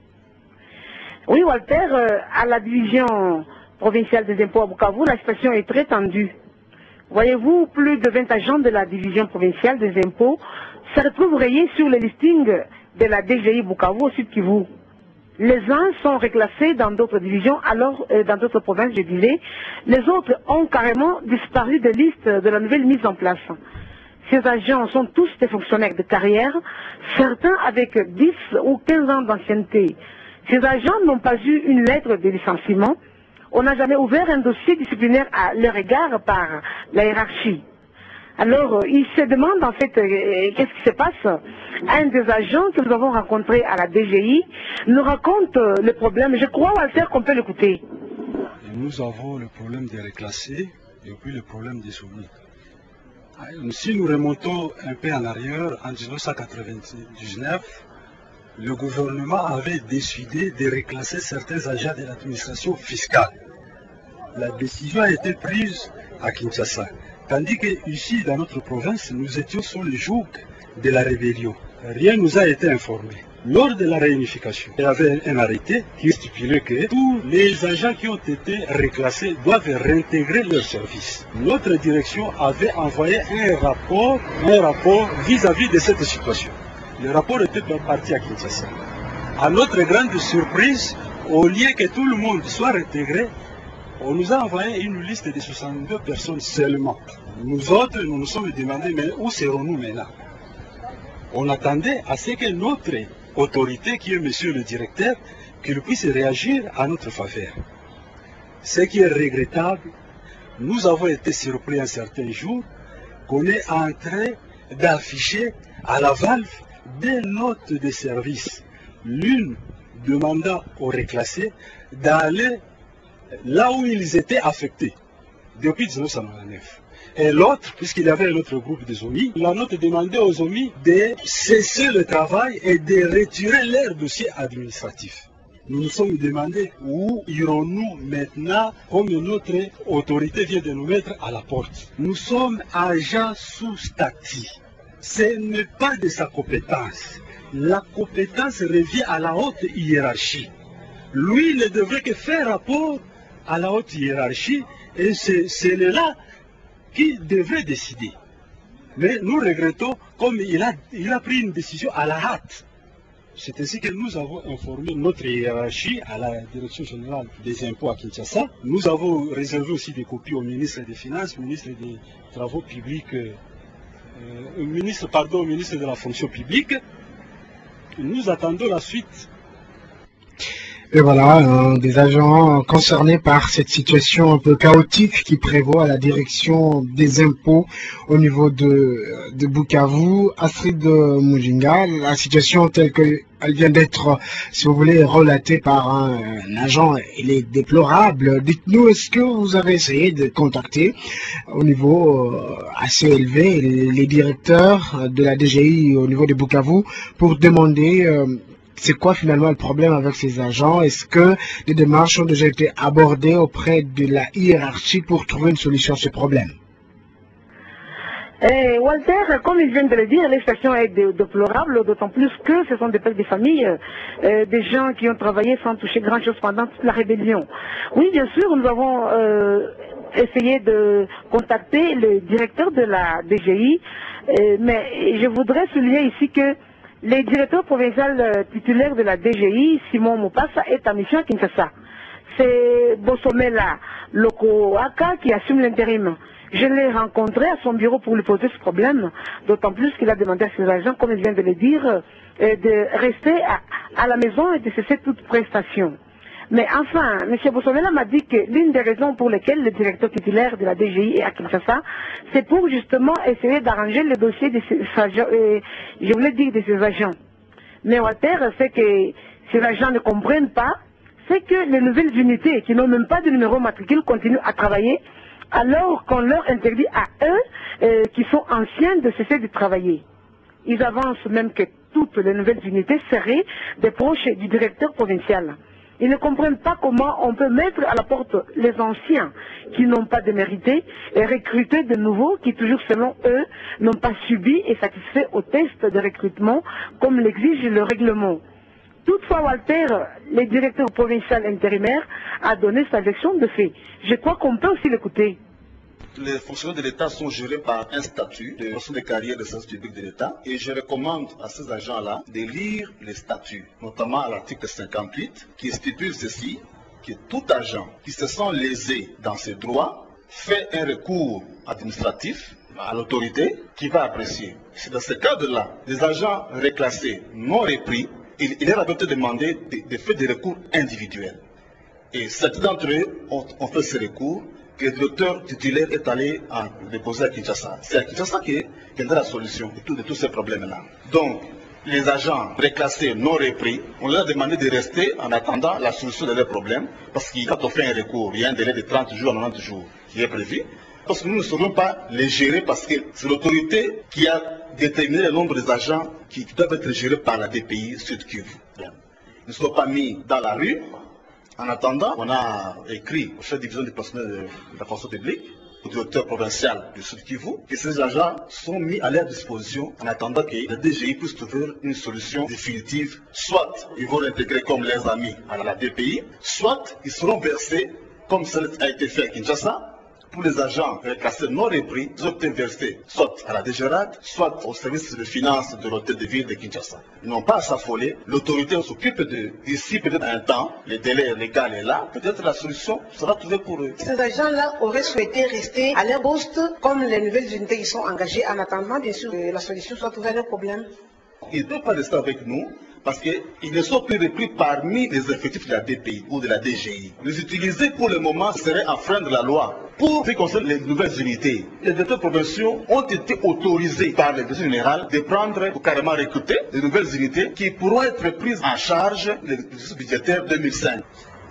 Oui Walter, à la division provinciale des impôts à Bukavu, la situation est très tendue. Voyez-vous, plus de 20 agents de la division provinciale des impôts se retrouvent rayés sur le listing de la DGI Bukavu au Sud Kivu. Les uns sont reclassés dans d'autres divisions, alors dans d'autres provinces, je disais. Les autres ont carrément disparu de liste de la nouvelle mise en place. Ces agents sont tous des fonctionnaires de carrière, certains avec 10 ou 15 ans d'ancienneté. Ces agents n'ont pas eu une lettre de licenciement. On n'a jamais ouvert un dossier disciplinaire à leur égard par la hiérarchie. Alors, ils se demandent en fait qu'est-ce qui se passe. Un des agents que nous avons rencontré à la DGI nous raconte le problème. Je crois, Walter, qu'on peut l'écouter. Nous avons le problème des reclassés et puis le problème des soumis. Si nous remontons un peu en arrière, en 1999, le gouvernement avait décidé de reclasser certains agents de l'administration fiscale. La décision a été prise à Kinshasa. Tandis qu'ici, dans notre province, nous étions sur le joug de la rébellion. Rien ne nous a été informé. Lors de la réunification, il y avait un arrêté qui stipulait que tous les agents qui ont été reclassés doivent réintégrer leur service. Notre direction avait envoyé un rapport vis-à-vis de cette situation. Le rapport était parti à Kinshasa. À notre grande surprise, au lieu que tout le monde soit réintégré, on nous a envoyé une liste de 62 personnes seulement. Nous autres, nous nous sommes demandé, mais où serons-nous maintenant? On attendait à ce que notre autorité, qui est monsieur le directeur, qu'il puisse réagir à notre faveur. Ce qui est regrettable, nous avons été surpris un certain jour qu'on est en train d'afficher à la valve des notes de service. L'une demandant aux reclassés d'aller là où ils étaient affectés depuis 1999. Et l'autre, puisqu'il y avait un autre groupe des OMI, la note demandait aux OMI de cesser le travail et de retirer leur dossier administratif. Nous nous sommes demandé où irons-nous maintenant, comme notre autorité vient de nous mettre à la porte. Nous sommes agents sous statut. Ce n'est pas de sa compétence. La compétence revient à la haute hiérarchie. Lui ne devrait que faire rapport à la haute hiérarchie et c'est là qui devrait décider. Mais nous regrettons comme il a pris une décision à la hâte. C'est ainsi que nous avons informé notre hiérarchie à la Direction générale des impôts à Kinshasa. Nous avons réservé aussi des copies au ministre des Finances, au ministre des Travaux publics, au ministre de la Fonction publique. Nous attendons la suite. Et voilà, des agents concernés par cette situation un peu chaotique qui prévaut à la direction des impôts au niveau de Bukavu. Astrid Mujinga, la situation telle qu'elle vient d'être, si vous voulez, relatée par un agent, elle est déplorable. Dites-nous, est-ce que vous avez essayé de contacter au niveau assez élevé les directeurs de la DGI au niveau de Bukavu pour demander c'est quoi finalement le problème avec ces agents? Est-ce que des démarches ont déjà été abordées auprès de la hiérarchie pour trouver une solution à ce problème? Walter, comme il vient de le dire, la situation est déplorable, d'autant plus que ce sont des pères de famille, des gens qui ont travaillé sans toucher grand-chose pendant toute la rébellion. Oui, bien sûr, nous avons essayé de contacter le directeur de la DGI, mais je voudrais souligner ici que le directeur provincial titulaire de la DGI, Simon Mopassa, est en mission à Kinshasa. C'est Bossomela Lokoaka qui assume l'intérim. Je l'ai rencontré à son bureau pour lui poser ce problème, d'autant plus qu'il a demandé à ses agents, comme il vient de le dire, de rester à la maison et de cesser toute prestation. Mais enfin, M. Bossomela m'a dit que l'une des raisons pour lesquelles le directeur titulaire de la DGI est à Kinshasa, c'est pour justement essayer d'arranger le dossier de ses agents, je voulais dire de ses agents. Mais Walter, c'est que ces agents ne comprennent pas, c'est que les nouvelles unités qui n'ont même pas de numéro matricule continuent à travailler, alors qu'on leur interdit à eux, qui sont anciens, de cesser de travailler. Ils avancent même que toutes les nouvelles unités seraient des proches du directeur provincial. Ils ne comprennent pas comment on peut mettre à la porte les anciens qui n'ont pas démérité et recruter de nouveaux qui, toujours selon eux, n'ont pas subi et satisfait au test de recrutement comme l'exige le règlement. Toutefois, Walter, le directeur provincial intérimaire, a donné sa version de fait. Je crois qu'on peut aussi l'écouter. Les fonctionnaires de l'État sont gérés par un statut de personne de carrière de service public de l'État et je recommande à ces agents-là de lire les statuts, notamment à l'article 58 qui stipule ceci, que tout agent qui se sent lésé dans ses droits fait un recours administratif à l'autorité qui va apprécier. C'est dans ce cadre-là, les agents reclassés non repris, il leur a été demandé de faire des recours individuels. Et certains d'entre eux ont fait ces recours que le directeur titulaire est allé déposer à Kinshasa. C'est à Kinshasa qu'il y a la solution de tous ces problèmes-là. Donc, les agents reclassés non repris, on leur a demandé de rester en attendant la solution de leurs problèmes, parce qu'il quand on fait un recours, il y a un délai de 30 jours à 90 jours qui est prévu, parce que nous ne saurions pas les gérer, parce que c'est l'autorité qui a déterminé le nombre des agents qui doivent être gérés par la DPI Sud Kivu. Ils ne sont pas mis dans la rue. En attendant, on a écrit au chef de division du personnel de la fonction publique au directeur provincial du Sud Kivu que ces agents sont mis à leur disposition en attendant que la DGI puisse trouver une solution définitive. Soit ils vont l'intégrer comme leurs amis à la DPI, soit ils seront versés comme cela a été fait à Kinshasa. Pour les agents reclassés non repris, ils ont été versés soit à la DGRAD, soit au service de finances de l'hôtel de ville de Kinshasa. Ils n'ont pas à s'affoler. L'autorité s'occupe d'ici peut-être un temps. Le délai légal est là. Peut-être la solution sera trouvée pour eux. Ces agents-là auraient souhaité rester à leur poste comme les nouvelles unités qui sont engagées en attendant bien sûr que la solution soit trouvée à leurs problèmes. Ils ne peuvent pas rester avec nous parce qu'ils ne sont plus repris parmi les effectifs de la DPI ou de la DGI. Les utiliser pour le moment serait enfreindre la loi. Pour ce qui concerne les nouvelles unités, les directeurs provinciaux ont été autorisés par le directeur général de prendre ou carrément recruter de nouvelles unités qui pourront être prises en charge les budgétaires 2005.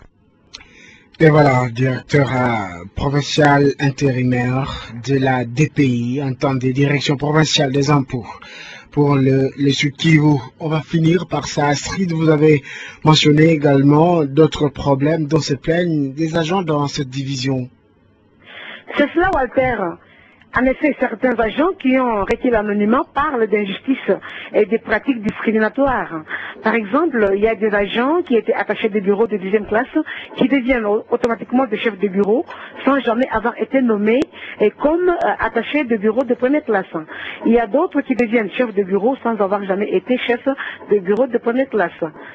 Et voilà, directeur provincial intérimaire de la DPI, en temps de direction provinciale des impôts pour le Sud Kivu. On va finir par ça. Astrid, vous avez mentionné également d'autres problèmes dont se plaignent des agents dans cette division. C'est cela, Walter. En effet, certains agents qui ont requis l'anonymat parlent d'injustice et des pratiques discriminatoires. Par exemple, il y a des agents qui étaient attachés de bureau de 10e classe qui deviennent automatiquement des chefs de bureau sans jamais avoir été nommés et comme attachés de bureau de première classe. Il y a d'autres qui deviennent chefs de bureau sans avoir jamais été chefs de bureau de première classe.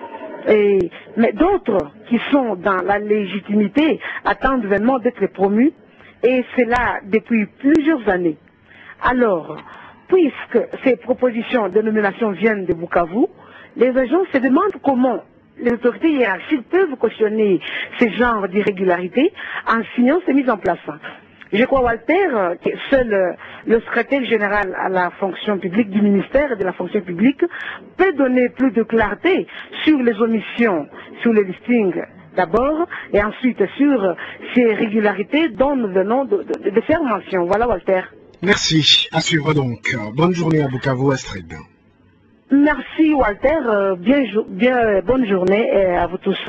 Mais d'autres qui sont dans la légitimité attendent vraiment d'être promus. Et c'est là depuis plusieurs années. Alors, puisque ces propositions de nomination viennent de Bukavu, les agents se demandent comment les autorités hiérarchiques peuvent cautionner ce genre d'irrégularité en signant ces mises en place. Je crois, Walter, que seul le secrétaire général à la fonction publique du ministère de la fonction publique peut donner plus de clarté sur les omissions, sur les listings d'abord, et ensuite sur ces régularités dont nous venons de faire mention. Voilà, Walter. Merci. À suivre donc. Bonne journée à Bukavu, Astrid. Merci, Walter. Bonne journée à vous tous.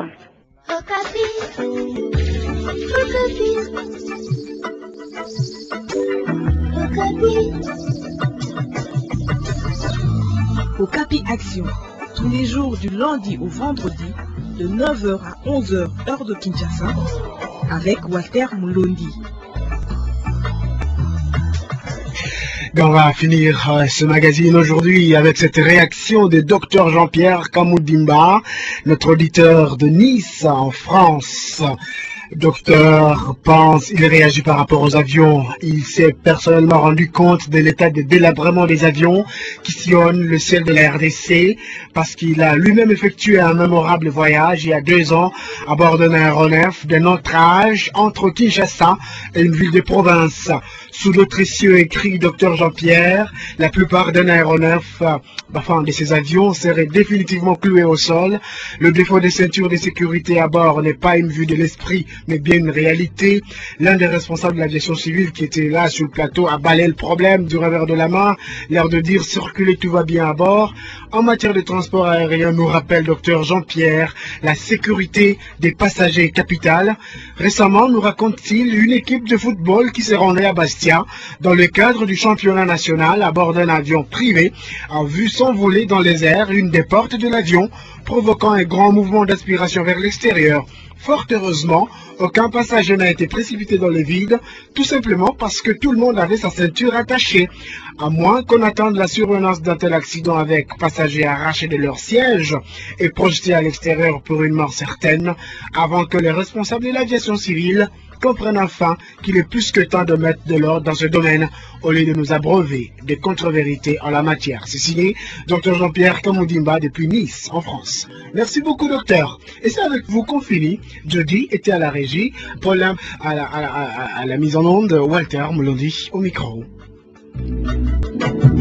Okapi Action, tous les jours du lundi au vendredi, de 9h à 11h, heure de Kinshasa, avec Walter Moulondi. On va finir ce magazine aujourd'hui avec cette réaction de Dr Jean-Pierre Kamoudimba, notre auditeur de Nice en France. Docteur pense, il réagit par rapport aux avions. Il s'est personnellement rendu compte de l'état de délabrement des avions qui sillonnent le ciel de la RDC parce qu'il a lui-même effectué un mémorable voyage il y a 2 ans à bord d'un aéronef d'un autre âge entre Kinshasa et une ville de province. Sous d'autres cieux, écrit Dr Jean-Pierre, la plupart d'un aéronef, de ces avions seraient définitivement cloués au sol. Le défaut des ceintures de sécurité à bord n'est pas une vue de l'esprit, mais bien une réalité. L'un des responsables de l'aviation civile qui était là sur le plateau a balayé le problème du revers de la main, l'air de dire circuler tout va bien à bord. En matière de transport aérien, nous rappelle Dr Jean-Pierre, la sécurité des passagers est capitale. Récemment, nous raconte-t-il, une équipe de football qui s'est rendue à Bastia dans le cadre du championnat national à bord d'un avion privé a vu s'envoler dans les airs une des portes de l'avion, provoquant un grand mouvement d'aspiration vers l'extérieur. Fort heureusement, aucun passager n'a été précipité dans le vide, tout simplement parce que tout le monde avait sa ceinture attachée. À moins qu'on attende la survenance d'un tel accident avec passagers arrachés de leur siège et projetés à l'extérieur pour une mort certaine, avant que les responsables de l'aviation civile comprennent enfin qu'il est plus que temps de mettre de l'ordre dans ce domaine au lieu de nous abreuver des contre-vérités en la matière. C'est signé Dr Jean-Pierre Kamoudimba depuis Nice, en France. Merci beaucoup, docteur. Et c'est avec vous qu'on finit. Jody était à la régie, Paul à la mise en onde, Walter Moulondi au micro.